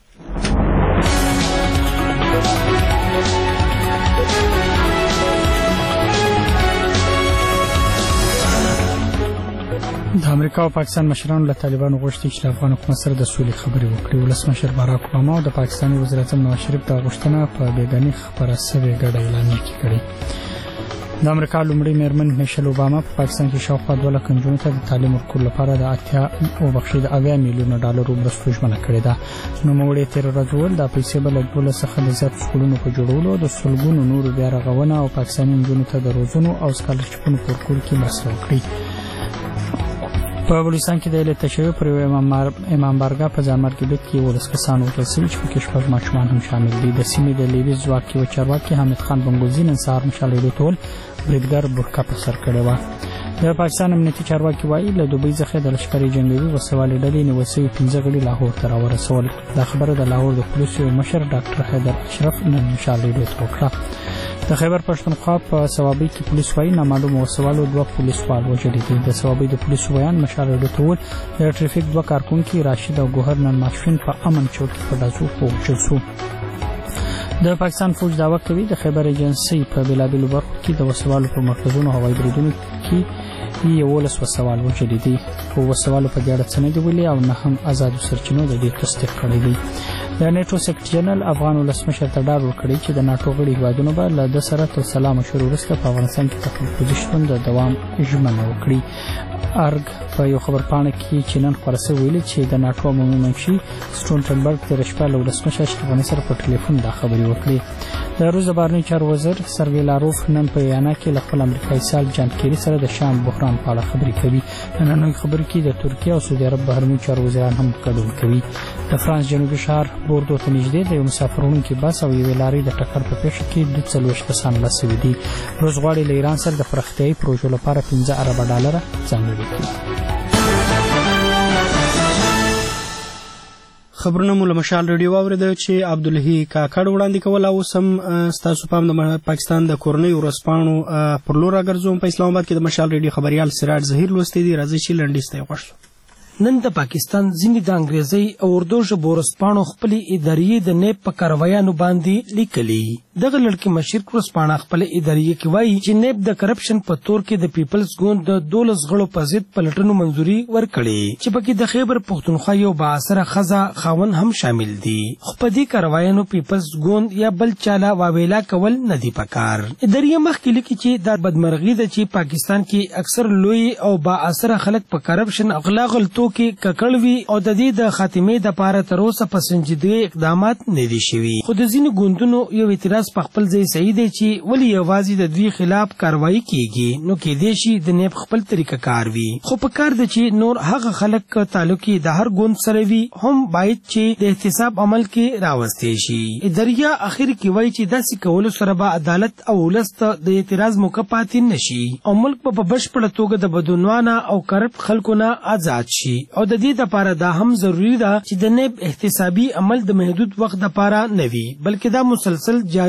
د امریکا او پاکستان مشرانو له طالبانو غوښتي چې له افغان حکومت سره د سولې خبرې وکړي. ولسمشر باراک اوباما او د پاکستاني وزیر اعظم نواز شریف دا غوښتنه په بیګاني خبره سوې ګډه اعلامیه کې کړې. د امریکا لومړی میرمن میشل اوباما په پاکستان کې شاوخوا دوه لکه نجونو ته د تعلیم ورکولو لپاره د اتیا او بخښي د اویا میلیونه ډالرو مرستو ژمنه کړې ده. نوموړي تېره ورځ وویل دا پیسې به له دولس څخه د زیاتو سکولونو په جوړولو د سلګونو نورو بیا رغونه او پاکستاني نجونو ته د روزنو او سکالرشپونو په ورکولو کې مرسته وکړي. په بلوچستان کې د علت تشویق پر امام بارګاه په ځانمرګي ډک کې ولس کسان وژل شوي چې پکې شپږ ماشومان هم شامل دي. د سیمې د لیوي ځواکي او چارواکي حامد خان بنګوزي نن سهار مشال ډول بریدګر برکا په سر کړې وه. د پاکستان امنیتي چارواکي وایي له دوبۍ څخه د لښکري جنګوي وسوالې ډلې نیول شوي پنځه غړي لاهور ته راورسول. دا خبره د لاهور د پولیسو مشر ډاکټر حیدر اشرف نن مشال ډول ته وکړه. د خیبر پښتونخوا په صوابۍ کې پولیس وایي نامعلومه وسوالو دوه پولیسوال وژلي دي. د صوابۍ د پولیسو بیان مشال ډول ته وویل د ټریفیک دوه کارکونکي راشد او ګوهر نن ماسپښین په امن چوک کې په ډازو ووژل شو. د پاکستان فوج دعوه کوي د خیبر ایجنسۍ په بېلابېلو برخو کې د وسوالو په مرکزونو هوایي بریدونو کې یولس وسوال وژلي دي. خو وسوالو په دې اړه څه نه دي ویلي او نه هم آزادو سرچینو د دې تصدیق کړی دی. د نیټو سکرټر جنرال افغان ولسمشر ته ډاډ ورکړی چې د ناټو غړي هیوادونو به له ده سره تر سلا مشورې وروسته په افغانستان کې تخلفي شتون د دوام ژمنه وکړي. ارګ په یو خبرپاڼه کې چې نن خپاره شوې ویلي چې د ناټو عمومي منشي سټولټنبرګ تېره شپه له ولسمشر اشرف غني سره په ټلیفون دا خبرې وکړې. د روس د بهرنیو چارو وزیر سرګی لاروف نن په ویانا کې له خپل امریکایي سال جان کیري سره د شام بحران په اړه خبرې کوي. د نننۍ خبرې کې د ترکیه او سعودي عرب بهرنیو چارو وزیران هم ګډون کوي. د فرانس جنوبي ښار بوردو ته نږدې د یو مسافر وړونکي بس او یوې لارۍ د ټکر په پیښه کې دوه څلوېښت کسان مړه سوي دي. روس غواړي له ایران سره د پراختیایي پروژو لپاره پنځه اربه ډالره ځانګړي کړي. خبرونه مو له مشال رادیو واورېده چې عبدالحی کاکړ وړاندې کول او اوس هم ستاسو پام د پاکستان د کورنۍ ورځپاڼو پر لور راګرځوم. په اسلام آباد کې د مشال رادیو خبریال سراج ظهیر لوستی دی. راځئ چې لنډیز ته یې غوږ شو. نن د پاکستان ځینې د انګریزي او اردو ژبو ورځپاڼو خپلې ادارې د نیب په کاروایانو باندې لیکلي. دغه لړکې مشرق ورځپاڼه خپلې ادارې کې وایي چې نیب د کرپشن په تور کې د پیپلز ګوند د دولس غړو په ضد پلټنو منظوري ورکړې چې پکې د خیبر پښتونخوا یو بااثره ښځه خاوند هم شامل دي. خو په دې کاروایانو پیپلز ګوند یا بل چاله واویلا کول نه دي پکار. ادارې مخکې لیکي چې دا بدمرغي ده چې پاکستان کې اکثر لوی او بااثره خلک په کرپشن او غلا غلطو کې ککړ وي او د دې د خاتمې د پاره تر اوسه په سنجیدګۍ اقدامات نه دي شوي. خو د ځینو ګوندونو یو اعتراض په خپل ځای صحیح دی چې ولې یوازې د دوی خلاف کاروایی کیږي نو کېدای شي د نیب خپل طریقه کار وي. خو په کار ده چې نور هغه خلک تعلق د هر ګوند سره وي هم باید چې د احتساب عمل کې راوستي شي. اداریا اخر کې وایي چې داسې کولو سره به عدالت او ولس ته د اعتراض موقع پاتې نشي او ملک په بشپړه توګه د بدعنوانه او کرپټ خلکو نه آزاد شي. او د دې لپاره دا هم ضروری ده چې د نیب احتسابي عمل د محدود وخت لپاره نه وي بلکې دا مسلسل جاری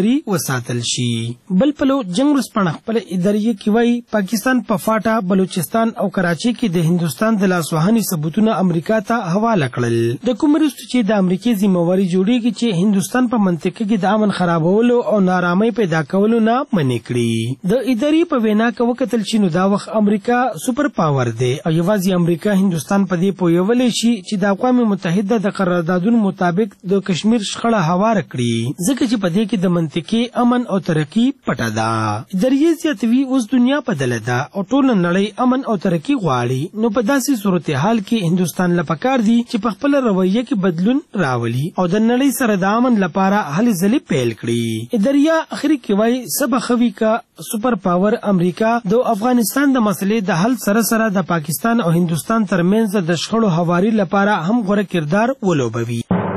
جاری وساتل شي. بل پلو جنگ ورځپاڼه خپل اداریه کې وایي پاکستان په فاټا، بلوچستان او کراچي کې د هندوستان د لاسوهنې ثبوتونه امریکا ته حواله کړل. د کوم وروسته چې د امریکای ذمہواري جوړیږي چې هندوستان په منطقه کې د امن خرابولو او نارامۍ پیدا کولو نه منې کړي. د ادارې په وینا کې وکتل چې نو دا وخت امریکا سپر پاور دی او یوازې امریکا هندوستان په دې پوهولی شي چې د اقوام متحده د قراردادونو مطابق د کشمیر شخړه هواره کړي، ځکه چې په دې کې د منطقې امن او ترقي پټه ده. ادارې زیاتوي اوس دنیا بدله ده او ټوله نړۍ امن او ترقي غواړي، نو په داسې صورتحال کې هندوستان له پکار دي چې په خپل رویه کې بدلون راولي او د نړۍ سره د امن لپاره هلې ځلې پیل کړي. ادارې اخري کې وایي سبخوي کا سپر پاور امریکا د افغانستان د مسلې د حل سره سره د پاکستان او هندوستان ترمنځ د شخړو هواري لپاره هم غوره کردار ولوبوي.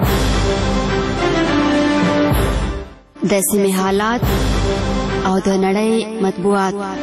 د سیمې حالات او د نړۍ مطبوعات.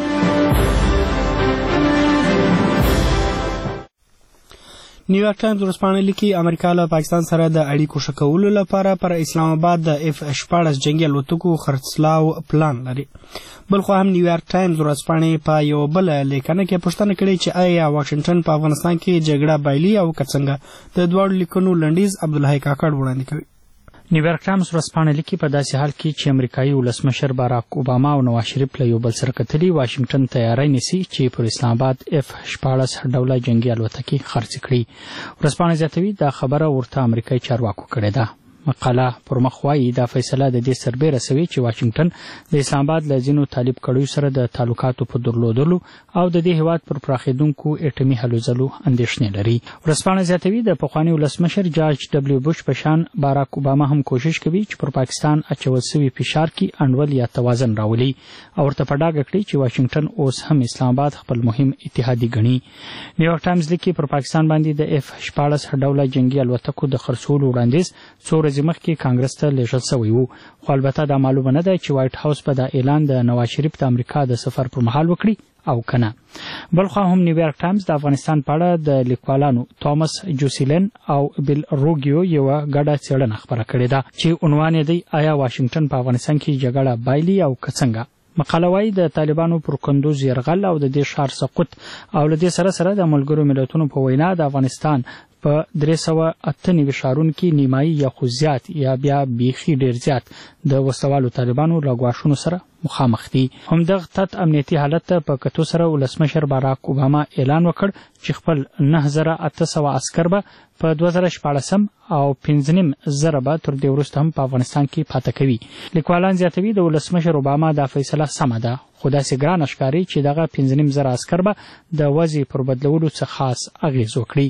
نیویارک ټایمز ورځپاڼه لیکي امریکا له پاکستان سره د اړیکو ښه کولو لپاره پر اسلام آباد د اف شپاړس جنګي الوتکو خرڅلاو پلان لري. بلخو هم نیویارک ټایمز ورځپاڼې په یو بل لیکنه کې پوښتنه کړې چې آیا واشنګټن په افغانستان کې جګړه بایلي او که څنګه. د دواړو لیکنو لنډیز عبدالحی کاکړ وړاندې کوي. نیویارک ټایمز ورځپاڼه لیکي په داسې حال کې چې امریکایي ولسمشر باراک اوباما او نواز شریف له یو بل سره کتلي، واشنګټن تیاری نیسي چې پر اسلام آباد اف شپاړس ډوله جنګي الوتکې خرڅ کړي. ورځپاڼه زیاتوي دا خبره ورته امریکایي چارواکو کړې ده. مقاله پر مخ وایي دا فیصله د دې سربیره سوي چې واشنګټن د اسلام آباد له ځینو طالب کړیو سره د تعلقاتو په درلودلو او د دې هیواد پر پراخېدونکو اټومي هلو ځلو اندېښنې لري. ورځپاڼه زیاتوي د پخواني ولسمشر جارج ډبلیو بوش په شان باراک اوباما هم کوشش کوي چې پر پاکستان اچول سوي فشار کې انډول یا توازن راولي او ورته په ډاګه کړي چې واشنګټن اوس هم اسلام آباد خپل مهم اتحادي ګڼي. نیویارک ټایمز لیکي پر پاکستان باندې د اف شپاړس ډوله جنګي الوتکو د خرڅولو وړاندیز څو ورځې مخکې کانګرس ته لیږل سوی و، خو البته دا معلومه نه ده چې وایټ هاوس به دا اعلان د نواز شریف د امریکا د سفر پر مهال وکړي او کنه. بلخو هم نیویارک ټایمز د افغانستان په اړه د لیکوالانو توماس جوسیلن او بیل روګیو یو غډه څېړنه خبره کړې ده چې عنوان یې دی آیا واشنګټن په افغانستان کې جګړه بایلي او که څنګه. مقاله وايي د طالبانو پر کندوز یرغل او د دې ښار سقوط او له دې سره سره د ملګرو ملتونو په وینا د افغانستان په درې سوه اته نوي ښارونو کې نیمایي یا خو زیات یا بیا بیخي ډېر زیات د وسلوالو طالبانو له ګواښونو سره مخامخ دي. همدغه تت امنیتي حالت ته په کتو سره ولسمشر باراک اوباما اعلان وکړ چې خپل نه زره اته سوه عسکر به په دوه زره شپاړسم او پنځه نیم زره به تر دې وروسته هم په افغانستان کې پاته کوي. لیکوالان زیاتوي د ولسمشر اوباما دا فیصله سمه ده، خو داسې ګرانه ښکاري چې دغه پنځه نیم زره عسکر به د وضع پر بدلولو څه خاص اغېز وکړي.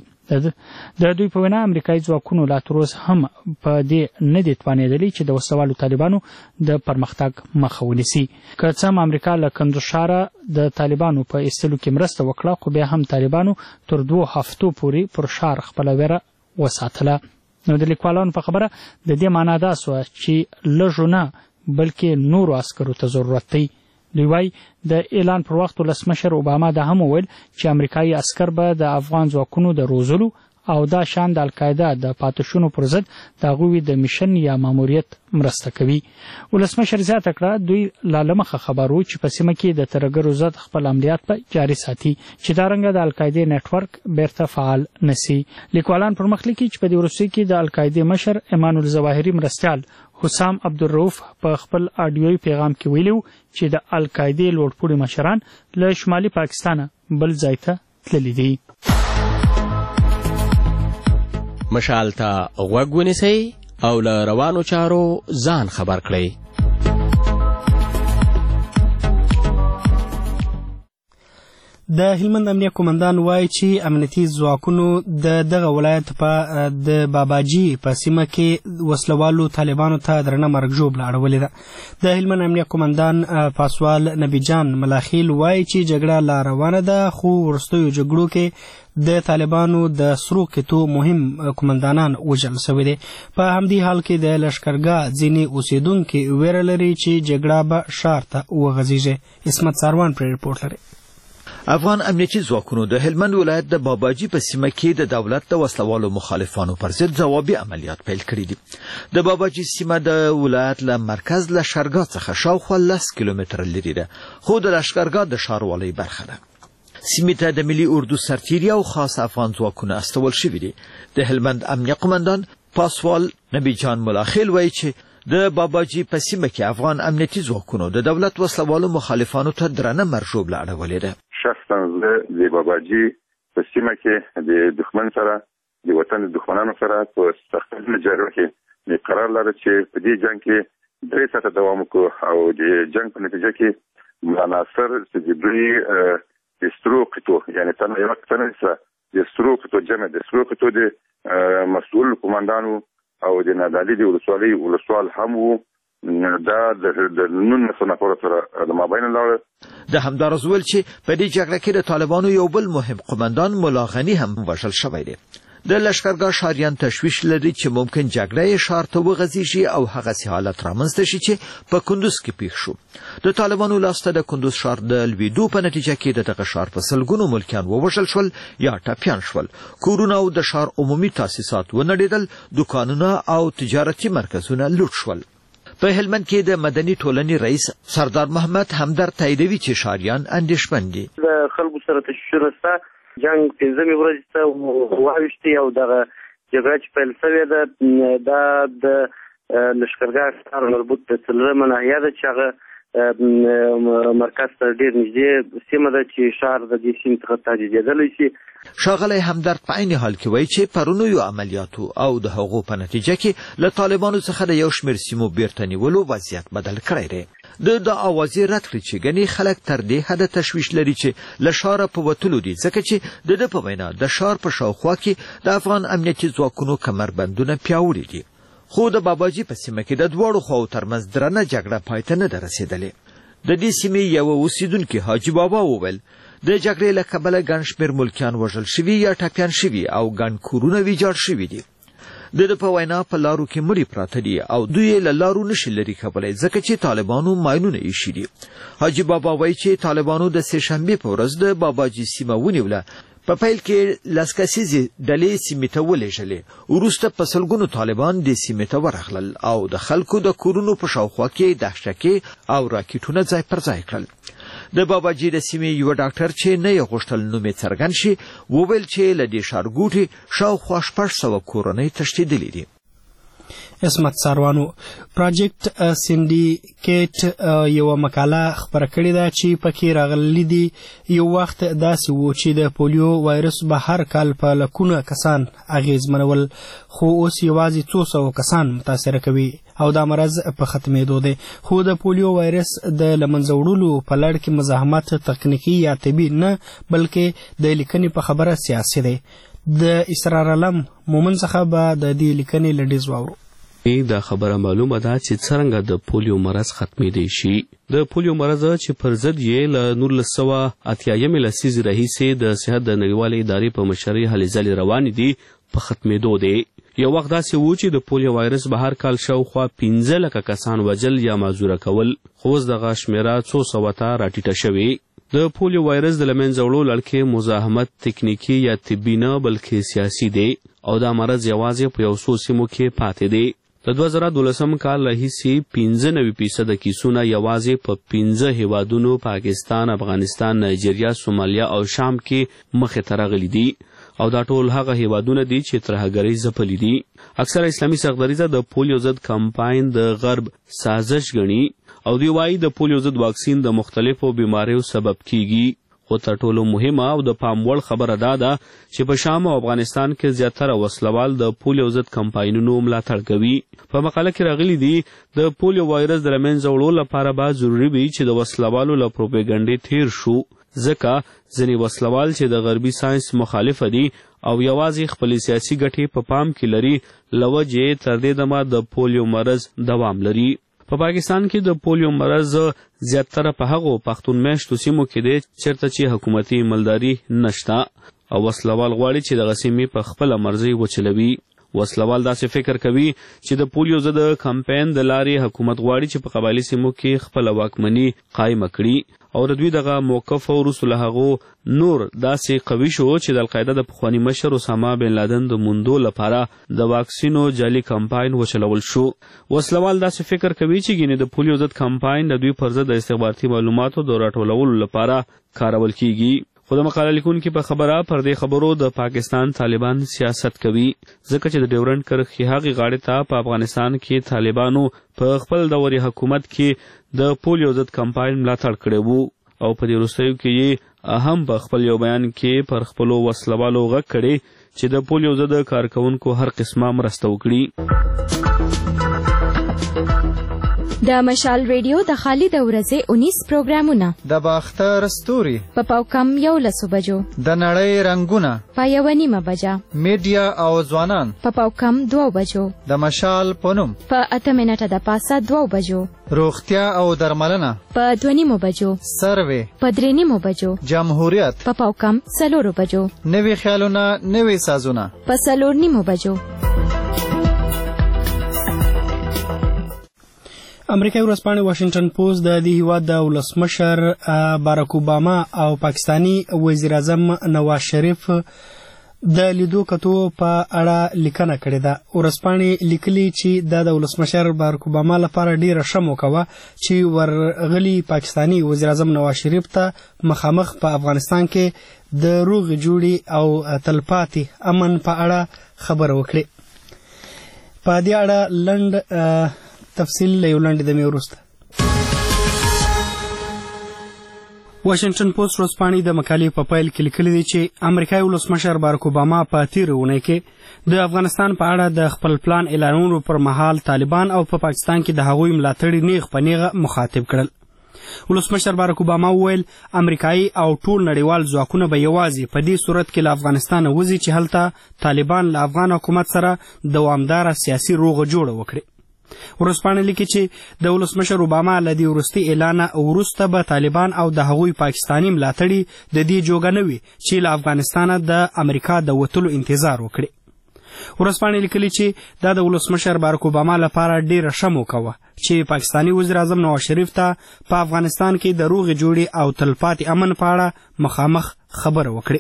د دوی په وینا امریکایي ځواکونو لا تر اوسه هم په دې نه دي توانېدلي چې د وسلوالو طالبانو د پرمختګ مخه ونیسي. که څه هم امریکا له کندوز ښاره د طالبانو په ایستلو کې مرسته وکړه، خو بیا هم طالبانو تر دوو هفتو پورې پر ښار خپله ویره وساتله. نو د لیکوالانو په خبره د دې معنا دا سوه چې لږو نه بلکې نورو عسکرو ته ضرورت دی. دوی وایي د اعلان پر وخت ولسمشر اوباما دا هم وویل چې امریکایي عسکر به د افغان ځواکونو د روزلو او دا شان د القاعده د پاتشونو پر ضد د هغوی د میشن یا ماموریت مرسته کوي. ولسمشر زیاته کړه دوی لا له مخه خبر وو چې په سیمه کې د ترهګرو ضد خپل عملیات په جاري ساتي چې دا رنګه د القاعدې نیټورک بیرته فعال نسی. لیکوالان پر مخ لیکي چې په دې وروستیو کې د القاعدې مشر ایمان الظواهري مرستیال حسام عبدالرؤف په خپل آډیوي پیغام کې ویلي چې د القاعدې لوړپوړي مشران له شمالي پاکستانه بل ځای ته تللي دي. مشال ته غوږ ونیسئ او له روانو چارو ځان خبر کړئ. د هلمند امنیه قومندان وایي چې امنیتي ځواکونو د دغه ولایت په د باباجي په سیمه کې وسلوالو طالبانو ته درنه مرګ ژوبله اړولې ده. د هلمند امنیه قومندان پاسوال نبی جان ملاخیل وایي چې جګړه لا روانه ده، خو وروستیو جګړو کې د طالبانو د سرو قطو مهم قومندانان وژل سوي دي. په همدې حال کې د لښکرګاه ځینې اوسیدونکي ویره لري چې جګړه به ښار ته وغځېږي. عصمت ساروان پرې رپورټ لري. افغان امنیتي ځواکونو د هلمند ولایت د باباجي په سیمه کې د دولت د وسلوالو مخالفانو پر ضد ځوابي عملیات پیل کړي دي. د باباجي سیمه د ولایت له مرکز له شارګاه څخه شاوخوا لس کیلومتره لري ده، خو د لښکرګاه د ښاروالۍ برخه ده. سیمې ته د ملي اردو سرتیري او خاص افغان ځواکونه استول شوي دي. د هلمند امنیه قمندان پاسوال نبی جان ملاخیل وایي چې د باباجي په سیمه کې افغان امنیتي ځواکونو د دولت وسلوالو مخالفانو ته درنه مرجوبله اړولې ده. شخصا د باباجي په سیمه کې د دښمن سره د وطن د دښمنانو سره په سخته جګړه کې قرار لري چې په دې جنگ کې درې ساعته دوام وکړو او د جنگ په نتیجه کې عناصر چې دوی د ستروقتو یعنی تنه یو څه نه د ستروقتو جمع د ستروقتو د مسؤل قوماندانو او د نادالي د ولسوالۍ ولسوال هم وو دا د نن نفر سره د مابین لاړ. د همدارز ویل چې په دې جګړه کې د طالبانو یو بل مهم قوماندان ملا غني هم وژل شوی دی. د لښکرګاه ښاریان تشویش لري چې ممکن جګړه یې ښار ته وغځېږي او هغسې حالت رامنځته شي چې په کندوز کې پیښ شو. د طالبانو لاسته د کندوز ښار د لوېدو په نتیجه کې د دغه ښار په سلګونو ملکیان ووژل شول یا ټپیان شول. کورونه او د ښار عمومي تاسیسات ونړېدل، دکانونه او تجارتي مرکزونه لوټ شول. په هلمند کې د مدني ټولنې رئیس سردار محمد همدرد تاییدوي چې ښاریان اندېښمن دي. د خلکو سره تشویشونه شته، جنگ پنځمې ورځې ته واوښتې او دغه جګړه چې پیل شوې ده دا د لښکرګاه ښار مربوط د څلورمه ناحیه ده چې هغه مرکز ته ډېر نږدې سیمه ده چې ښار د دې سیمې څخه تهدیدېدلی شي. ښاغلی همدرد په عین حال کې وایي چې پرونیو عملیاتو او د هغو په نتیجه کې له طالبانو څخه د یو شمېر سیمو بیرته نیولو وضعیت بدل کړی دی. د دا اوازې رد کړي چې ګنې خلک تر دې حده تشویش لري چې له ښاره په وتلو دي، ځکه چې د ده په وینا د ښار په شاوخوا کې د افغان امنیتي ځواکونو کمربندونه پیاوړي دي. خو د باباجي په سیمه کې د دواړو خواو ترمنځ درنه جګړه پای ته نه ده رسېدلې. د دې سیمې یوه اوسیدونکي حاجي بابا وویل د جګړې له کبله ګڼ شمېر ملکیان وژل شوي یا ټپیان شوي او ګڼ کورونه ویجاړ شوي دي. د ده په وینا په لارو کې مړي پراته دي او دوی یې له لارو نشي لرې کولی ځکه چې طالبانو ماینونه ایښي دي. حاجي بابا وایي چې طالبانو د سې شنبې په ورځ د باباجي سیمه ونیوله. په پیل کې لس کسیزې ډلې سیمې ته ولېږلې، وروسته په سلګونو طالبان دې سیمې ته ورغلل او د خلکو د کورونو په شاوخوا کې دهشتکې او راکټونه ځای پر ځای کړل. د باباجي د سیمې یوه ډاکټر چې نه یې غوښتل نوم یې څرګند شي وویل چې له دې ښارګوټي شاوخوا شپږ سوه کورنۍ تښتېدلې دي. اسمت ساروانو پراجیکټ سینډیکیټ یو مقاله خبره کړې ده چې پکې راغلي دي یو وخت داسې و چې د پولیو وایرس به هر کال په لکونه کسان اغېزمنول، خو اوس یوازې څو سوه کسان متاثره کوي او دا مرض په ختمېدو دی. خو د پولیو وایرس د له منځه وړلو په لړ کې مزاحمت تخنیکي یا طبي نه بلکې د لیکنې په خبره سیاسي دی. د اسرار علم مومن څخه به د دې لیکنې لنډیز واورو. دا خبره معلومه ده چې څرنګه د پولیو مرض ختمېدی شي. د پولیو مرض چې پر ضد یې له نولس سوه اتیایمې لسیزې راهیسې د صحت د نړیوالې ادارې په مشرۍ هلې ځلې روانې دي په ختمېدو دی. یو وخت داسې و چې د پولیو وایرس به هر کال شاوخوا پنځه لکه کسان وژل یا معذوره کول، خو اوس دغه شمېره څو سوه ته راټیټه شوې. د پولیو وایرس د له منځه وړو لړ کې مزاحمت تکنیکي یا طبي نه بلکې سیاسي دی او دا مرض یوازې په یو څو سیمو کې پاتې دی. د دوه زره دولسم کال راهیسې پنځه نوي فیصده کیسونه یوازې په پنځه هیوادونو پاکستان، افغانستان، نایجیریا، سومالیا او شام کې مخې ته راغلي دي او دا ټول هغه هیوادونه دي چې ترهګرۍ ځپلي دي. اکثره اسلامي سرغړیزه د پولیو ضد کمپاین د غرب سازش ګڼي او دوی وایي د پولیو ضد واکسین د مختلفو بیماریو سبب کیږي. خو تر ټولو مهمه او د پام وړ خبره دا ده چې په شام او افغانستان کې زیاتره وسلوال د پولیو ضد کمپاینونو ملاتړ کوي. په مقاله کې راغلي دي د پولیو وایرس د له منځه وړو لپاره به ضروري وي چې د وسلوالو له پروپیګنډې تیر شو، ځکه ځینې وسلوال چې د غربي ساینس مخالفه دي او یوازې خپلې سیاسي ګټې په پام کې لري له وجې تر دې دمه د پولیو مرض دوام لري. په پاکستان کې د پولیو مرض زیاتره په هغو پښتون میشتو سیمو کې دی چېرته چې حکومتي مالداري نشته او وسلوال غواړي چې دغه سیمې په خپله مرضۍ وچلوي. وسلوال داسې فکر کوي چې د پولیو ضد کمپاین د لارې حکومت غواړي چې په قبایلي سیمو کې خپله واکمني قایمه کړي او د دوی دغه موقف وروسته له هغو نور داسې قوي شو چې د القاعده د پخواني مشر اسامه بن لادن د موندو لپاره د واکسینو جعلي کمپاین وچلول شو. وسلوال داسې فکر کوي چې ګینې د پولیو ضد کمپاین د دوی پر ضد د استخباراتي معلوماتو د راټولولو لپاره کارول کیږي. خو د مقاله لیکونکي په خبره پر دې خبرو د پاکستان طالبان سیاست کوي ځکه چې د ډیورنډ کرښې هغې غاړې ته په افغانستان کې طالبانو په خپل دوري حکومت کې د پولیو ضد کمپاین ملاتړ کړی وو او په دې وروستیو کې یې هم په خپل یو بیان کې پر خپلو وسلوالو غږ کړی چې د پولیو ضد کارکوونکو هر قسمه مرسته وکړي. د مشال ریډیو د خالد ورځې اونیس پروګرامونه د باختر ستوري په پاوکم یو لسو بجو د نړۍ رنگونه په یوه نیمه بجه میډیا او ځوانان په پاوکم دوه بجو د مشال په نوم په اته منټه د پاسه دوه بجو روغتیا او درملنه په دوه نیمو بجو سروې په درې نیمو بجو جمهوریت په پاوکم څلورو بجو نوي خیالونه نوي سازونه په څلور نیمو بجو. امریکایي ورځپاڼې واشنګټن پوسټ د دې هیواد د ولسمشر باراک اوباما او پاکستانی وزیر اعظم نواز شریف د لیدو کتو په اړه لیکنه کړې ده. ورځپاڼې لیکلي چې دا د ولسمشر باراک اوباما لپاره ډیره ښه موقع وه چې ورغلي پاکستانی وزیر اعظم نواز شریف ته مخامخ په افغانستان کې د روغې جوړې او تلپاتې امن په اړه خبره وکړي. په دې اړه لنډ تفصیل له یو لنډې دمې وروسته. واشنګټن پوسټ ورځپاڼې د مقالې په پیل کې لیکلي دي چې امریکایي ولسمشر باراک اوباما په تېره اونۍ کې د افغانستان په اړه د خپل پلان اعلانولو پر مهال طالبان او په پاکستان کې د هغوی ملاتړي نیغ په نیغه مخاطب کړل. ولسمشر باراک اوباما وویل امریکایي او ټول نړیوال ځواکونه به یوازې په دې صورت کې له افغانستانه وځي چې هلته طالبان له افغان حکومت سره دوامداره سیاسي روغه جوړه وکړي. ورځپاڼه لیکي چې د ولسمشر اوباما له دې وروستي اعلانه وروسته به طالبان او د هغوی پاکستاني ملاتړي د دې جوګه نه وي چې له افغانستانه د امریکا د وتلو انتظار وکړي. ورځپاڼې لیکلي چې دا د ولسمشر باراک اوباما لپاره ډیره ښه موقع وه چې پاکستاني وزیر اعظم نواز شریف ته په افغانستان کې د روغې جوړې او تلپاتې امن په اړه مخامخ خبره وکړي.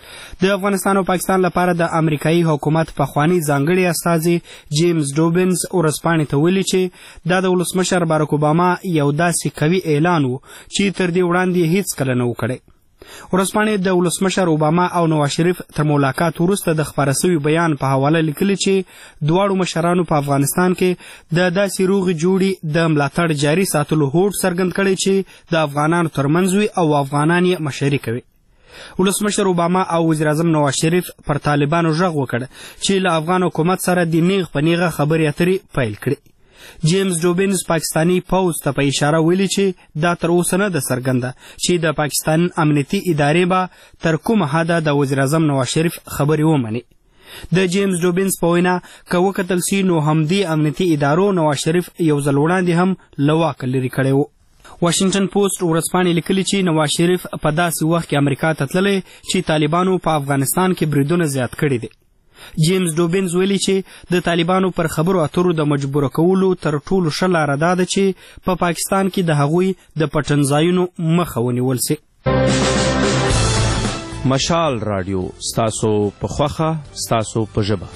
د افغانستان او پاکستان لپاره د امریکایي حکومت پخوانی ځانګړي استازي جیمز ډوبنز ورځپاڼې ته ویلي چې دا د ولسمشر باراک اوباما یو داسې قوي اعلان و چې تر دې وړاندې هیڅ کله نه و کړی. ورځپاڼې د ولسمشر اوباما او نواز شریف تر ملاقات وروسته د خپاره سوي بیان په حواله لیکلي چې دواړو مشرانو په افغانستان کې د داسې روغې جوړې د ملاتړ جاري ساتلو هوډ څرګند کړی چې د افغانانو ترمنځ وي او افغانان یې مشري کوي. ولسمشر اوباما او وزیر اعظم نواز شریف پر طالبانو غږ وکړ چې له افغان حکومت سره د نیغ په نیغه خبرې اترې پیل کړي. جیمز ډوبنز پاکستانی پوځ ته په اشاره ویلي چې دا تر اوسه نه ده څرګنده چې د پاکستان امنیتي ادارې به تر کومه حده د وزیر اعظم نواز شریف خبرې ومني. د جیمز ډوبنز په وینا که وکتل سي نو همدې امنیتي ادارو نواز شریف یو ځل وړاندې هم له واکه لرې کړی و. واشنګټن پوسټ ورځپاڼې لیکلي چې نواز شریف په داسې وخت کې امریکا ته تللی چې طالبانو په افغانستان کې بریدونه زیات کړي دي. جیمز ډوبنز ویلي چې د طالبانو پر خبرو اترو د مجبوره کولو تر ټولو ښه لاره دا ده چې په پا پاکستان کې د هغوی د پټنځایونو مخه ونیول سي. مشال رادیو ستاسو په خوښه ستاسو په ژبه.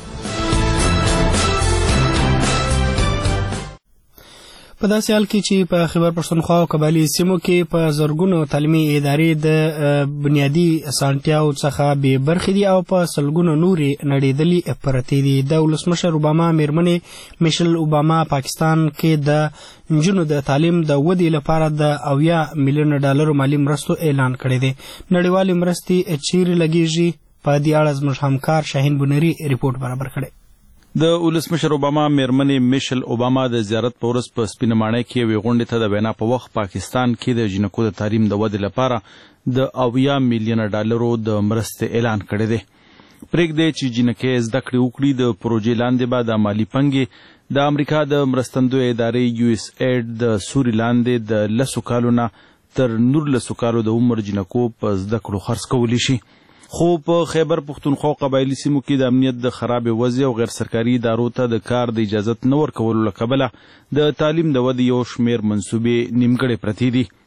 په داسې حال کې چې په خیبر پښتونخوا او قبایلي سیمو کې په زرګونو تعلیمي ادارې د بنیادي اسانتیاو څخه بې برخې دي او په سلګونو نورې نړېدلې پرتې دي. د ولسمشر اوباما میرمنې میشل اوباما پاکستان کې د نجونو د تعلیم د ودې لپاره د اویا میلیونه ډالرو مالي مرستو اعلان کړی دی. نړیوالې مرستې چیرې لګیږي؟ په دې اړه زموږ همکار شاهین بنري ریپورټ برابر کړی. د ولسمشر اوباما میرمنې میشل اوباما د زیارت په ورځ په سپینه ماڼۍ کې یوې غونډې ته د وینا په وخت پاکستان کې د جنکو د تعلیم د ودې لپاره د اویا میلیونه ډالرو د مرستې اعلان کړی دی. پرېږدی چې جنکې زده کړې وکړي د پروژې لاندې به د مالي پنګې د امریکا د مرستندویه ادارې یو اس ایډ د سوري لاندې د لسو کالو نه تر نولسو کالو د عمر جنکو په زده کړو خرڅ کولی شي. خو په خیبر پښتونخوا او قبایلي سیمو کې د امنیت د خرابې وضع او غیر سرکاري ادارو ته د کار د اجازت نه ورکولو له کبله د تعلیم د ودې یو شمېر منصوبې نیمګړې پرتې دي.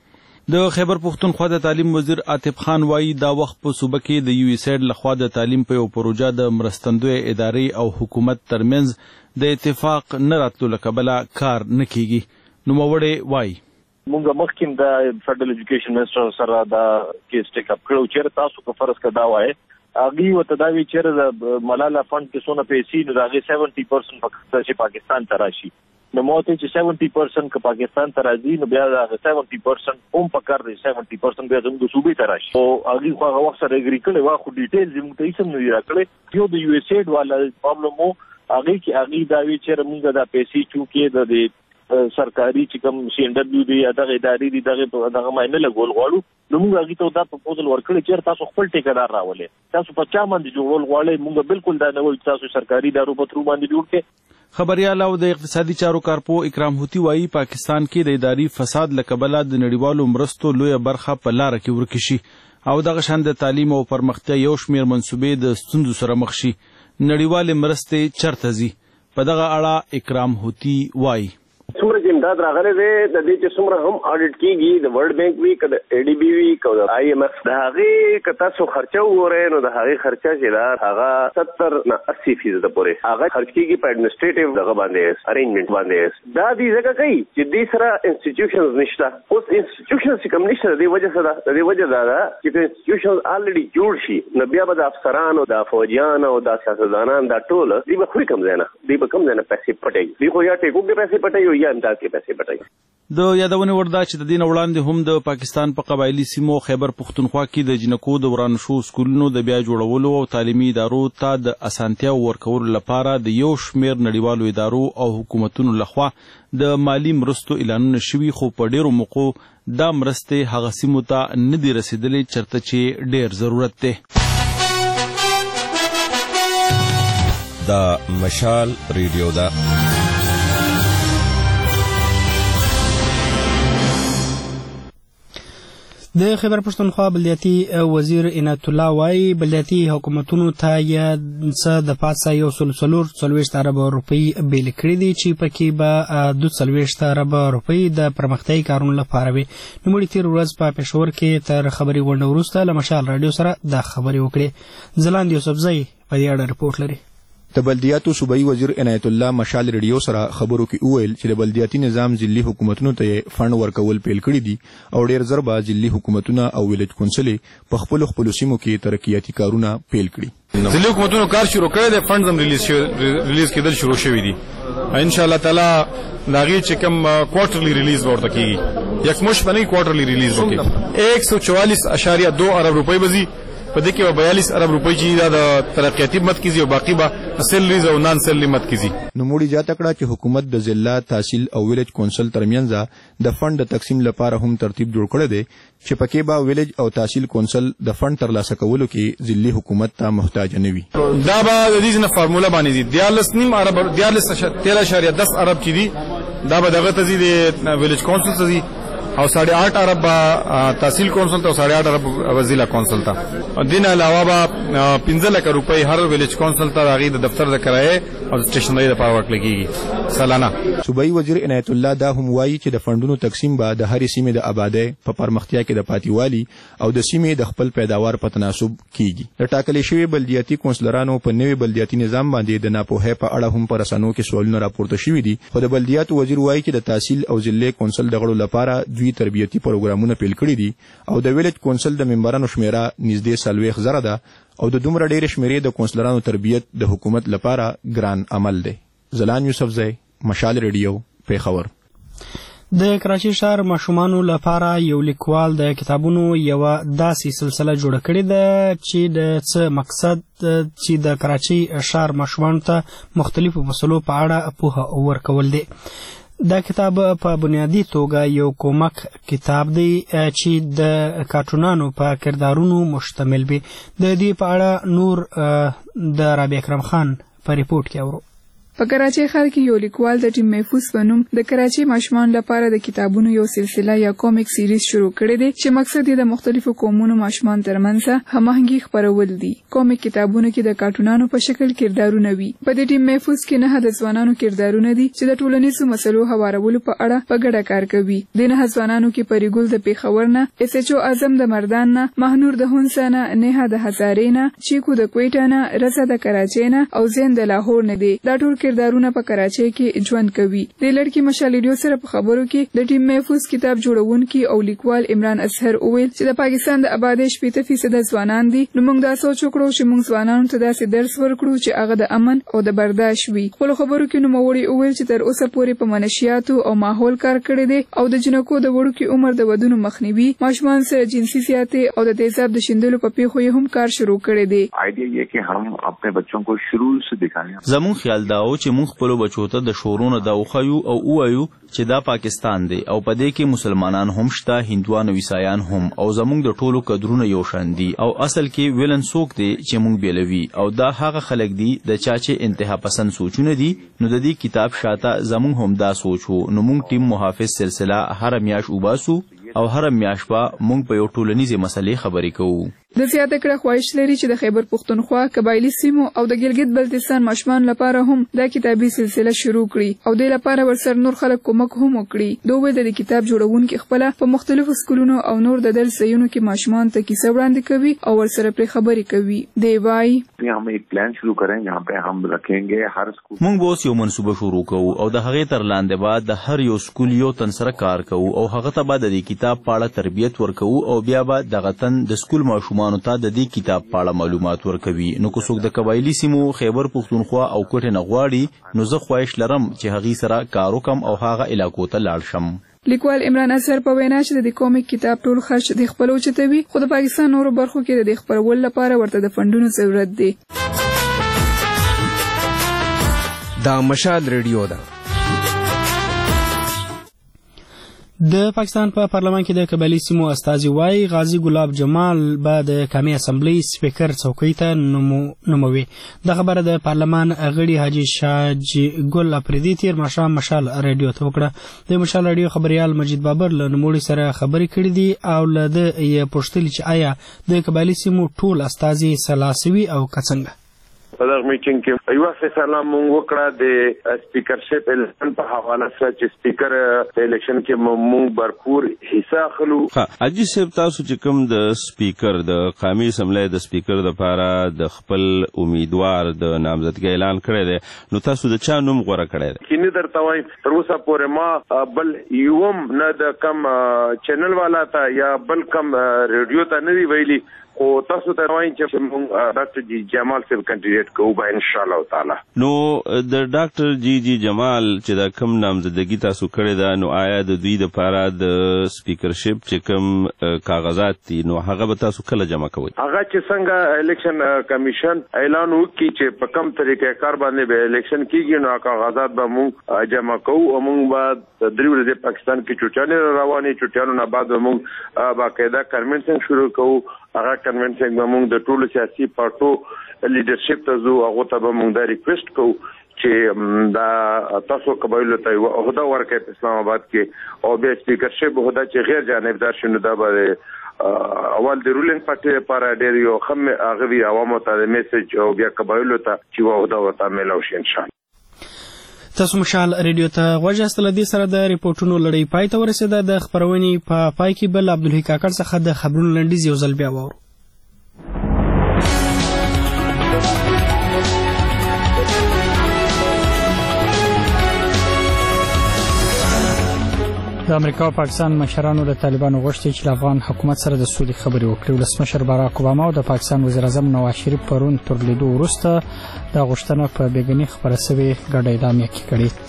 د خیبر پښتونخوا د تعلیم وزیر عاطف خان وایي دا وخت په صوبه کې د یو ایساید لخوا د تعلیم په یو پروژه د مرستندوی ادارې او حکومت ترمنځ د اتفاق نه راتلو له کبله کار نه کیږي. نوموړی وایي مونږ مخکې د فدرل ایجوکیشن منسټر سره دا کیس ټیک اپ کړو چې تاسو کو فرض کا دا وایي اغي وته دا وی چې د ملالا فند کې سونه پیسې نو راغي سبعین پرسنټ پاکستان پاکستان تراشي نو موته چې سبعین پرسنټ ک پاکستان ته راځي نو بیا دا سبعین پرسنټ هم پکار دی سبعین پرسنټ بیا زموږ صوبې ته راشي او هغه خو هغه وخت سره اګری کړي وا خو ډیټیل زموږ ته هیڅ نه راکړي یو د یو ایس ایډ والا پرابلم مو هغه کې هغه دا وی چې موږ دا پیسې چوکې د سرکاري چې کوم سی ان ډبلیو دی دغه ادارې دی دغه دغه ماینه لګول غواړو نو موږ هغه ته دا پروپوزل ورکړی چې تاسو خپل ټیکدار راولې تاسو په چا باندې جوړول غواړئ موږ بالکل دا نه وایو تاسو سرکاري دارو په ترو باندې جوړ کړئ. خبريال او د اقتصادي چارو کارپو اکرام هوتی وایي پاکستان کې د اداري فساد له کبله د نړیوالو مرستو لویه برخه په لاره کې ورکه شي او دغه شان د تعلیم او پرمختیا یو شمېر منصوبې د ستونزو سره مخ شي. نړیوالې مرستې چرته ځي؟ په دغه اړه اکرام هوتی وایي څومره چې امداد راغلی دی د دې چې څومره هم اډیټ کېږي د ورلډ بینک وي که د ای ډي بي وي که د آی ایم ایف د هغې که تاسو خرچه وګورئ نو د هغې خرچه چې ده هغه ستر نه اسی فیصده پورې هغه خرچ کېږي په اډمنسټریټیو دغه باندې ارینجمنټ باندې دا دوی ځکه کوي چې دې سره انسټیټیوشنز نشته. اوس انسټیټیوشنز چې کوم نشته د دې وجه څه ده د دې وجه دا ده چې که انسټیټیوشنز الریډي جوړ شي نو بیا به د افسرانو د فوجیان او د سیاستدانان دا ټول دوی به خوري کوم ځای نه دوی به کوم ځای نه پیسې پټوي دوی خو یا ټیکو کې پیسې پټوي یا امداد کې پیسې پټوي. د یادونې وړ ده چې د دې نه وړاندې هم د پاکستان په قبایلي سیمو خیبر پښتونخوا کې د جنکو د ورانو شوو سکولونو د بیا جوړولو او تعلیمي ادارو ته د اسانتیاو ورکولو لپاره د یو شمېر نړیوالو ادارو او حکومتونو لخوا د مالي مرستو اعلانونه شوي خو په ډېرو موقعو دا مرستې هغه سیمو ته نه دي رسېدلې چېرته چې ډېر ضرورت دی. دا مشال ریډیو ده. د خیبر پښتونخوا بلدیاتي وزیر عنایت الله وایي بلدیاتي حکومتونو ته یې څه د پاسه یو سل څلور څلوېښت اربه روپۍ بیلې کړي دي چې پکې به دوه څلوېښت اربه روپۍ د پرمختیایي کارونو لپاره وي. نوموړي تېره ورځ په پېښور کې تر خبري غونډه وروسته له مشال راډیو سره دا خبرې وکړې. ځلاند یوسفزی په دې اړه رپورټ لري. د بلدیاتو صوبایي وزیر عنایت الله مشال ریډیو سره خبرو کې وویل چې د بلدیاتي نظام ځلي حکومتونو ته فند ورکول پیل کړي دي او ډېر زر به ځلي حکومتونه او ویلج کونسلې په خپلو خپلو سیمو کې ترقیاتي کارونه پیل کړي. ځلي حکومتونو کار شروع کړی دی فند هم ریلیز ریلیز کېدل شروع شوي دي ان شاء الله تعالی د هغې چې کوم کوارټرلی ریلیز به ورته کېږي یکمشت به نه کوارټرلی ریلیز وکړي ایک سو چوالیس اشاریه دو ارب روپۍ به ځي په دې کې به بیالیس ارب روپۍ چې دا د ترقیاتي مد کې ځي او باقي به سیلریز او نان سیلري مد کې ځي. نوموړي زیاته کړه چې حکومت د ضلع تحصیل او ویلج کونسل ترمنځ د فند د تقسیم لپاره هم ترتیب جوړ کړی دی چې پکې به ویلج او تحصیل کونسل د فند ترلاسه کولو کې ځلي حکومت ته محتاج نه وي. دا به د دې نه فارموله باندې دي دیارلس نیم ارب دیارلس تیرہ اشاریه دس ارب چې دي دا به دغه ته ځي د ویلج کونسل ته ځي او ساڑھے آٹھ ارب تحصیل کونسل ته او ساڑھے آٹھ ارب ضلع کونسل ته. دین علاوه به پنځه لکه روپۍ هر ویلج کونسل ته د هغې د دفتر د کرایې او سټیشنرۍ دپاره ورکړل کېږي سالانه. صوبایي وزیر عنایت الله دا هم وایي چې د فنډونو تقسیم به د هرې سیمې د آبادۍ په پرمختیا کې د پاتېوالي او د سیمې د خپل پیداوار په تناسب کېږي. د ټاکلې شوي بلدیاتي کونسلرانو په نوي بلدیاتي نظام باندې د ناپوهۍ په اړه هم په رسنیو کې سوالونه راپورته شوي دي خو د بلدیاتو وزیر وایي چې د تحصیل او ضلع کونسل د غړو لپاره دوی تربیتي پروګرامونه پیل کړي دي او د ویلج کونسل د ممبرانو شمیره نږدې څلوېښت زره ده او د دومره ډېرې شمیرې د کونسلرانو تربیت د حکومت لپاره ګران عمل دی. ځلان یوسفزی مشال ریډیو پیښور. د کراچۍ ښار ماشومانو لپاره یو لیکوال د کتابونو یوه داسې سلسله جوړه کړې ده چې د څه مقصد چې د کراچۍ ښار ماشومانو ته مختلفو مسلو په اړه پوهه ورکول دی. دا کتاب په بنیادی توګه یو کومک کتاب دی چې د کارټونانو په کردارونو مشتمل وي. د دې په اړه نور د رابعه اکرم خان په ریپورټ کې اورو. په کراچۍ ښار کې یو لیکوال د ټیم محفوظ په نوم د کراچۍ ماشومانو لپاره د کتابونو یو سلسله یا کومیک سیریز شروع کړی دی چې مقصد یې د مختلفو قومونو ماشومان ترمنځ هماهنګي خپرول دي. کومیک کتابونو کې د کارټونانو په شکل کردارونه وي. په دې ټیم محفوظ کې نه د ځوانانو کردارونه دي چې د ټولنیزو مسلو هوارولو په اړه په ګډه کار کوي. د نه ځوانانو کې پریګل د پیښور نه، اس ایچ او اعظم د مردان نه، مهنور د هونسا نه، نها د هزارې نه، چیکو د کویټا نه، رضا د کراچۍ نه او زین د لاهور نه دي. دا ټول کردارونه په کراچۍ کې ژوند کوي. د لړکی مشال ریډیو سره په خبرو کې د ټیم محفوظ کتاب جوړونکي او لیکوال عمران اظهر وویل چې د پاکستان د آبادۍ شپږ فیصد ځوانان دي. نو موږ دا سوچ وکړو چې موږ ځوانانو ته داسې درس ورکړو چې هغه د امن او د برداشت وي. خپل خبرو کې نوموړي وویل چې تر اوسه پورې په منشیاتو او ماحول کار کړی دی او د جنکو د وړوکي عمر د ودونو مخنیوي، ماشومان سره جنسي زیاتې او د تیزاب د شیندلو په پیښو یې هم کار شروع کړی دی. आइडिया ये कि हम अपने बच्चों को शुरू से दिखाएं. زمون خیال دا او چې مونږ خپل بچو ته د شورونو دا وخیو او وایو چې دا پاکستان دی او په دې کې مسلمانان هم شته، هندوان او عیسایان هم، او زمونږ د ټولو قدرونه یو شان دي او اصل کې ویلن څوک دی چې مونږ بیلوي او دا هغه خلک دي د چا چې انتها پسند سوچونه دي. نو د دې کتاب شاته زمونږ هم دا سوچ وو. نو مونږ ټیم محافظ سلسله هر میاش وباسو او هر میاش په مونږ په یو ټولنیزه مسلې خبرې کوو. د زیاته کړه خواهش لري چې د خیبر پښتونخوا، قبایلی سیمو او د ګلګت بلتستان ماشومان لپاره هم دا کتابي سلسله شروع کړي او د لپاره ورسره نور خلک کومک هم وکړي. دوی د کتاب جوړونکو خپل په مختلفو سکولونو او نور د درس ځایونو کې ماشومان ته کیسه وړاندې کوي او ورسره پرې خبرې کوي. دی وايي हम एक प्लान शुरू करें जहाँ पे हम रखेंगे हर स्कूल. مونږ اوس یو منصوبه شروع کوو او د هغې تر لاندې بعد د هر یو سکول یو تن سره کار کوو او هغه ته به د کتاب په اړه تربیت ورکوو او بیا به دغه تن د سکول ماشومانو ته د دې کتاب په اړه معلومات ورکوي. نو که څوک د قبایلی سیمو، خیبر پښتونخوا او کوټې نه غواړي نو زه خواهش لرم چې هغې سره کار وکم او هغه علاقو ته لاړ شم. لیکوال عمران اظهر په وینا چې د کومیک کتاب ټول خرچ د خپل اوچتوي، خو د پاکستان نورو برخو کې د خپرولو لپاره ورته د فندونو ضرورت دی. دا مشال ریډیو ده. د پاکستان په پارلمان کې د قبایلی سیمو استازي وایي غازی ګلاب جمال به د قومي اسمبلی سپیکر څوکۍ ته نوموي. دا خبره د پارلمان غړي حاجي شاجي ګل افریدي تیر ماښام مشال ریډیو ته وکړه. د مشال ریډیو خبريال مجید بابر له نوموړي سره خبرې کړې دي او له ده یې پوښتلي چې آیا د قبایلی سیمو ټول استازي سلاسوي او که څنګه. په دغه میټینګ کې یو فیصله مونږ وکړه د سپیکرشپ الیکشن په حواله سره چې سپیکر الیکشن کې مونږ برپور حصہ اخلو. ها اجي صاحب تاسو چې کوم د سپیکر د قومي اسمبلی د سپیکر لپاره د خپل امیدوار د نامزدګۍ اعلان کړی دی، نو تاسو د چا نوم غوړه کړی دی؟ کینه درته وایم تر اوسه پورې ما بل یوم نه د کم چینل والا ته یا بل کم ریډیو ته نه ویلي، او تاسو ته وایم چې موږ ډاکټر جی جمال صاحب کینډیډیټ کوو به ان شاء الله تعالی. نو د ډاکټر جی جی جمال چې دا کوم نامزدګي تاسو کړی دا، نو آیا د دوی لپاره د سپیکرشپ چې کوم کاغذات دي نو هغه به تاسو کله جمع کوئ؟ هغه چې څنګه الیکشن کمیشن اعلان وکړي چې په کوم طریقې کار باندې به الیکشن کیږي نو کاغذات به موږ جمع کوو او موږ به درې ورځې پاکستان کې چټیانې روانې چټیانو نه بعد موږ باقاعده کنونشن شروع کوو. هغه کنونشن به موږ د ټولو سیاسي پارټو لیډرشپ ته ځو، هغه ته به موږ دا ریکویسټ کوو چې دا تاسو قبایلو ته یو عہده ورکړئ په اسلام آباد کې او بیا سپیکرشپ عہده چې غیر جانبدار شنو دا به اول د رولینګ پارټي لپاره ډېر یو خم هغه وی عوامو ته میسج او بیا قبایلو ته چې عہده ورته ملو شي ان شاء الله. تاسو مشال ریډیو ته غوږ له دې سره د ریپورتونو لړۍ پای ته ورسېده. د خبرونې په پای کې بل عبدالحی کاکړ څخه د خبرونو لنډیز یو ځل بیا واورو. د امریکا او پاکستان مشرانو د طالبانو غوښتي چې افغان حکومت سره د سولې خبرې وکړي. ولسمشر باراک اوباما او د پاکستان وزیر اعظم نواز شریف پرون تر لیدو وروسته د غوښتنه په بیګنی خبره سوي ګډه اعلامیه کې کړې.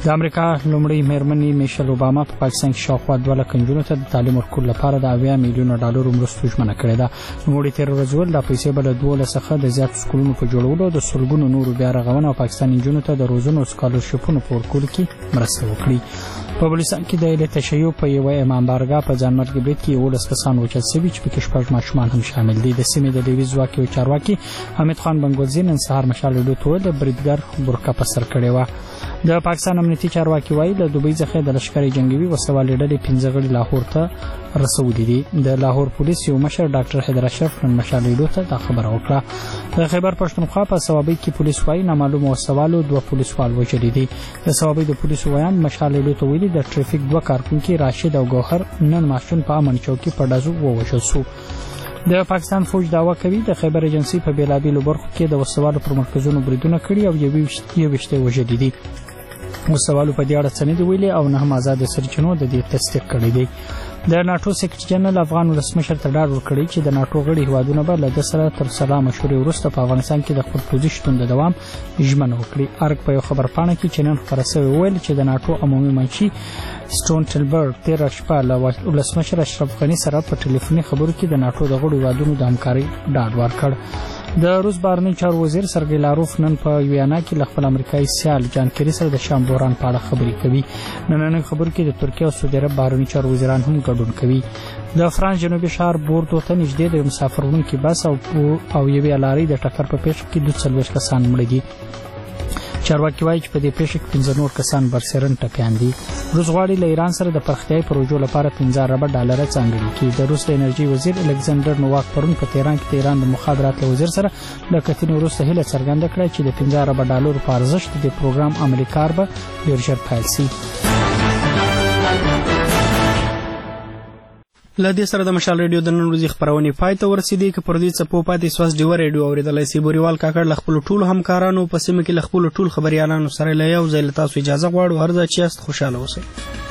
د امریکا لومړی میرمنې میشل اوباما په پاکستان کې شاوخوا دوه لکه نجونو ته د تعلیم ورکولو لپاره د اویا میلیونه ډالرو مرستو ژمنه کړې ده. نوموړي تېره ورځ وویل دا پیسې به له دولس څخه د زیاتو سکولونو په جوړولو د سلګونو نورو بیا رغونه او پاکستاني نجونو ته د روزنو او سکالرشیپونو په ورکولو کې مرسته وکړي. په بلوچستان کې د ایله تشیع په یوه امامبارګاه په ځانمرګي برید کې یولس کسان وژل شوي چې پکې شپږ ماشومان هم شامل دي. د سیمې د ډیوي ځواک یو چارواکي حمید خان بنګوزي نن سهار مشال ریډیو ته وویل د بریدګر برقه په سر کړې وه. د پاکستان امنیتي چارواکي وایي له دوبۍ څخه د لښکرې جنګوي وسوالې ډلې پنځه غړي لاهور ته رسولي دي. د لاهور پولیس یو مشر ډاکټر حیدر اشرف نن مشال ریډیو ته دا خبره وکړه. د خیبر پښتونخوا په صوابۍ کې پولیس وایي نامعلومه وسوالو دوه پولیسوال وژلي دي. د صوابۍ د پولیسو ویان مشال ریډیو ته ویلي د ټریفیک دوه کارکونکي راشد او ګوهر نن ماشوم په امن چوکي په ډزو ووژل شو. د پاکستان فوج دعوا کوي د خیبر ایجنسي په بیلابیلو برخو کې د وسوالو پر مرکزونو بریدونه کړي او یو ویشته وژلي دي. وسوالو په دې اړه څه نه دي ویلي او نه هم آزاد سرچینو د دې تصدیق کړی دی. د ناټو سیکرټري جنرال افغان ولسمشر ته ډاډ ورکړی چې د ناټو غړي هیوادونه به له ده سره تر سلا مشورې وروسته په افغانستان کې د خپل پوځي شتون د دوام ژمنه وکړي. ارګ په یو خبرپاڼه کې چې نن خپره شوې وویل چې د ناټو عمومي منشي سټولټنبرګ تېره شپه له ولسمشر اشرف غني سره په ټلیفوني خبرو کې د ناټو د غړو هیوادونو د همکارۍ ډاډ ورکړ. د روس بهرنی چارو وزیر سرګی لاروف نن په ویانا کې له خپل امریکایي سیال جان کری سره د شام بحران په اړه خبرې کوي. نننۍ خبرو کې د ترکیه او سعودي عرب بهرنی چارو وزیران هم ګډون کوي. د فرانس جنوبي ښار بوردو ته نږدې د یو مسافر وړونکي بس او او یوې لارۍ د ټکر په پیښه کې دوه څلوېښت کسان مړه دي. چارواکي وایي چې په دې پیښه کې پنځه نور کسان برسېرن ټپیان دي. روس غواړي له ایران سره د پرمختیایي پروژو لپاره پنځه اربه ډالره ځانګړي کړي. د روس د انرژي وزیر الکساندر نوواک پرون په تهران کې د ایران د مخابراتو وزیر سره له کتنې وروسته هیله څرګنده کړه چې د پنځه اربه ډالرو په ارزښت د پروګرام عملي کار به ډېر ژر پیل شي. له دې سره د مشال ریډیو د نن ورځې خپرونې پای ته ورسېدې. که پر دې څپو پاتې سواست ډیوه ریډیو اورېدلی سي. بوریوال کاکړ له خپلو ټولو همکارانو په سیمه کې له خپلو ټول خبریالانو سره له یو ځای له تاسو اجازه غواړو. هر ځای چې یاست خوشحاله اوسئ.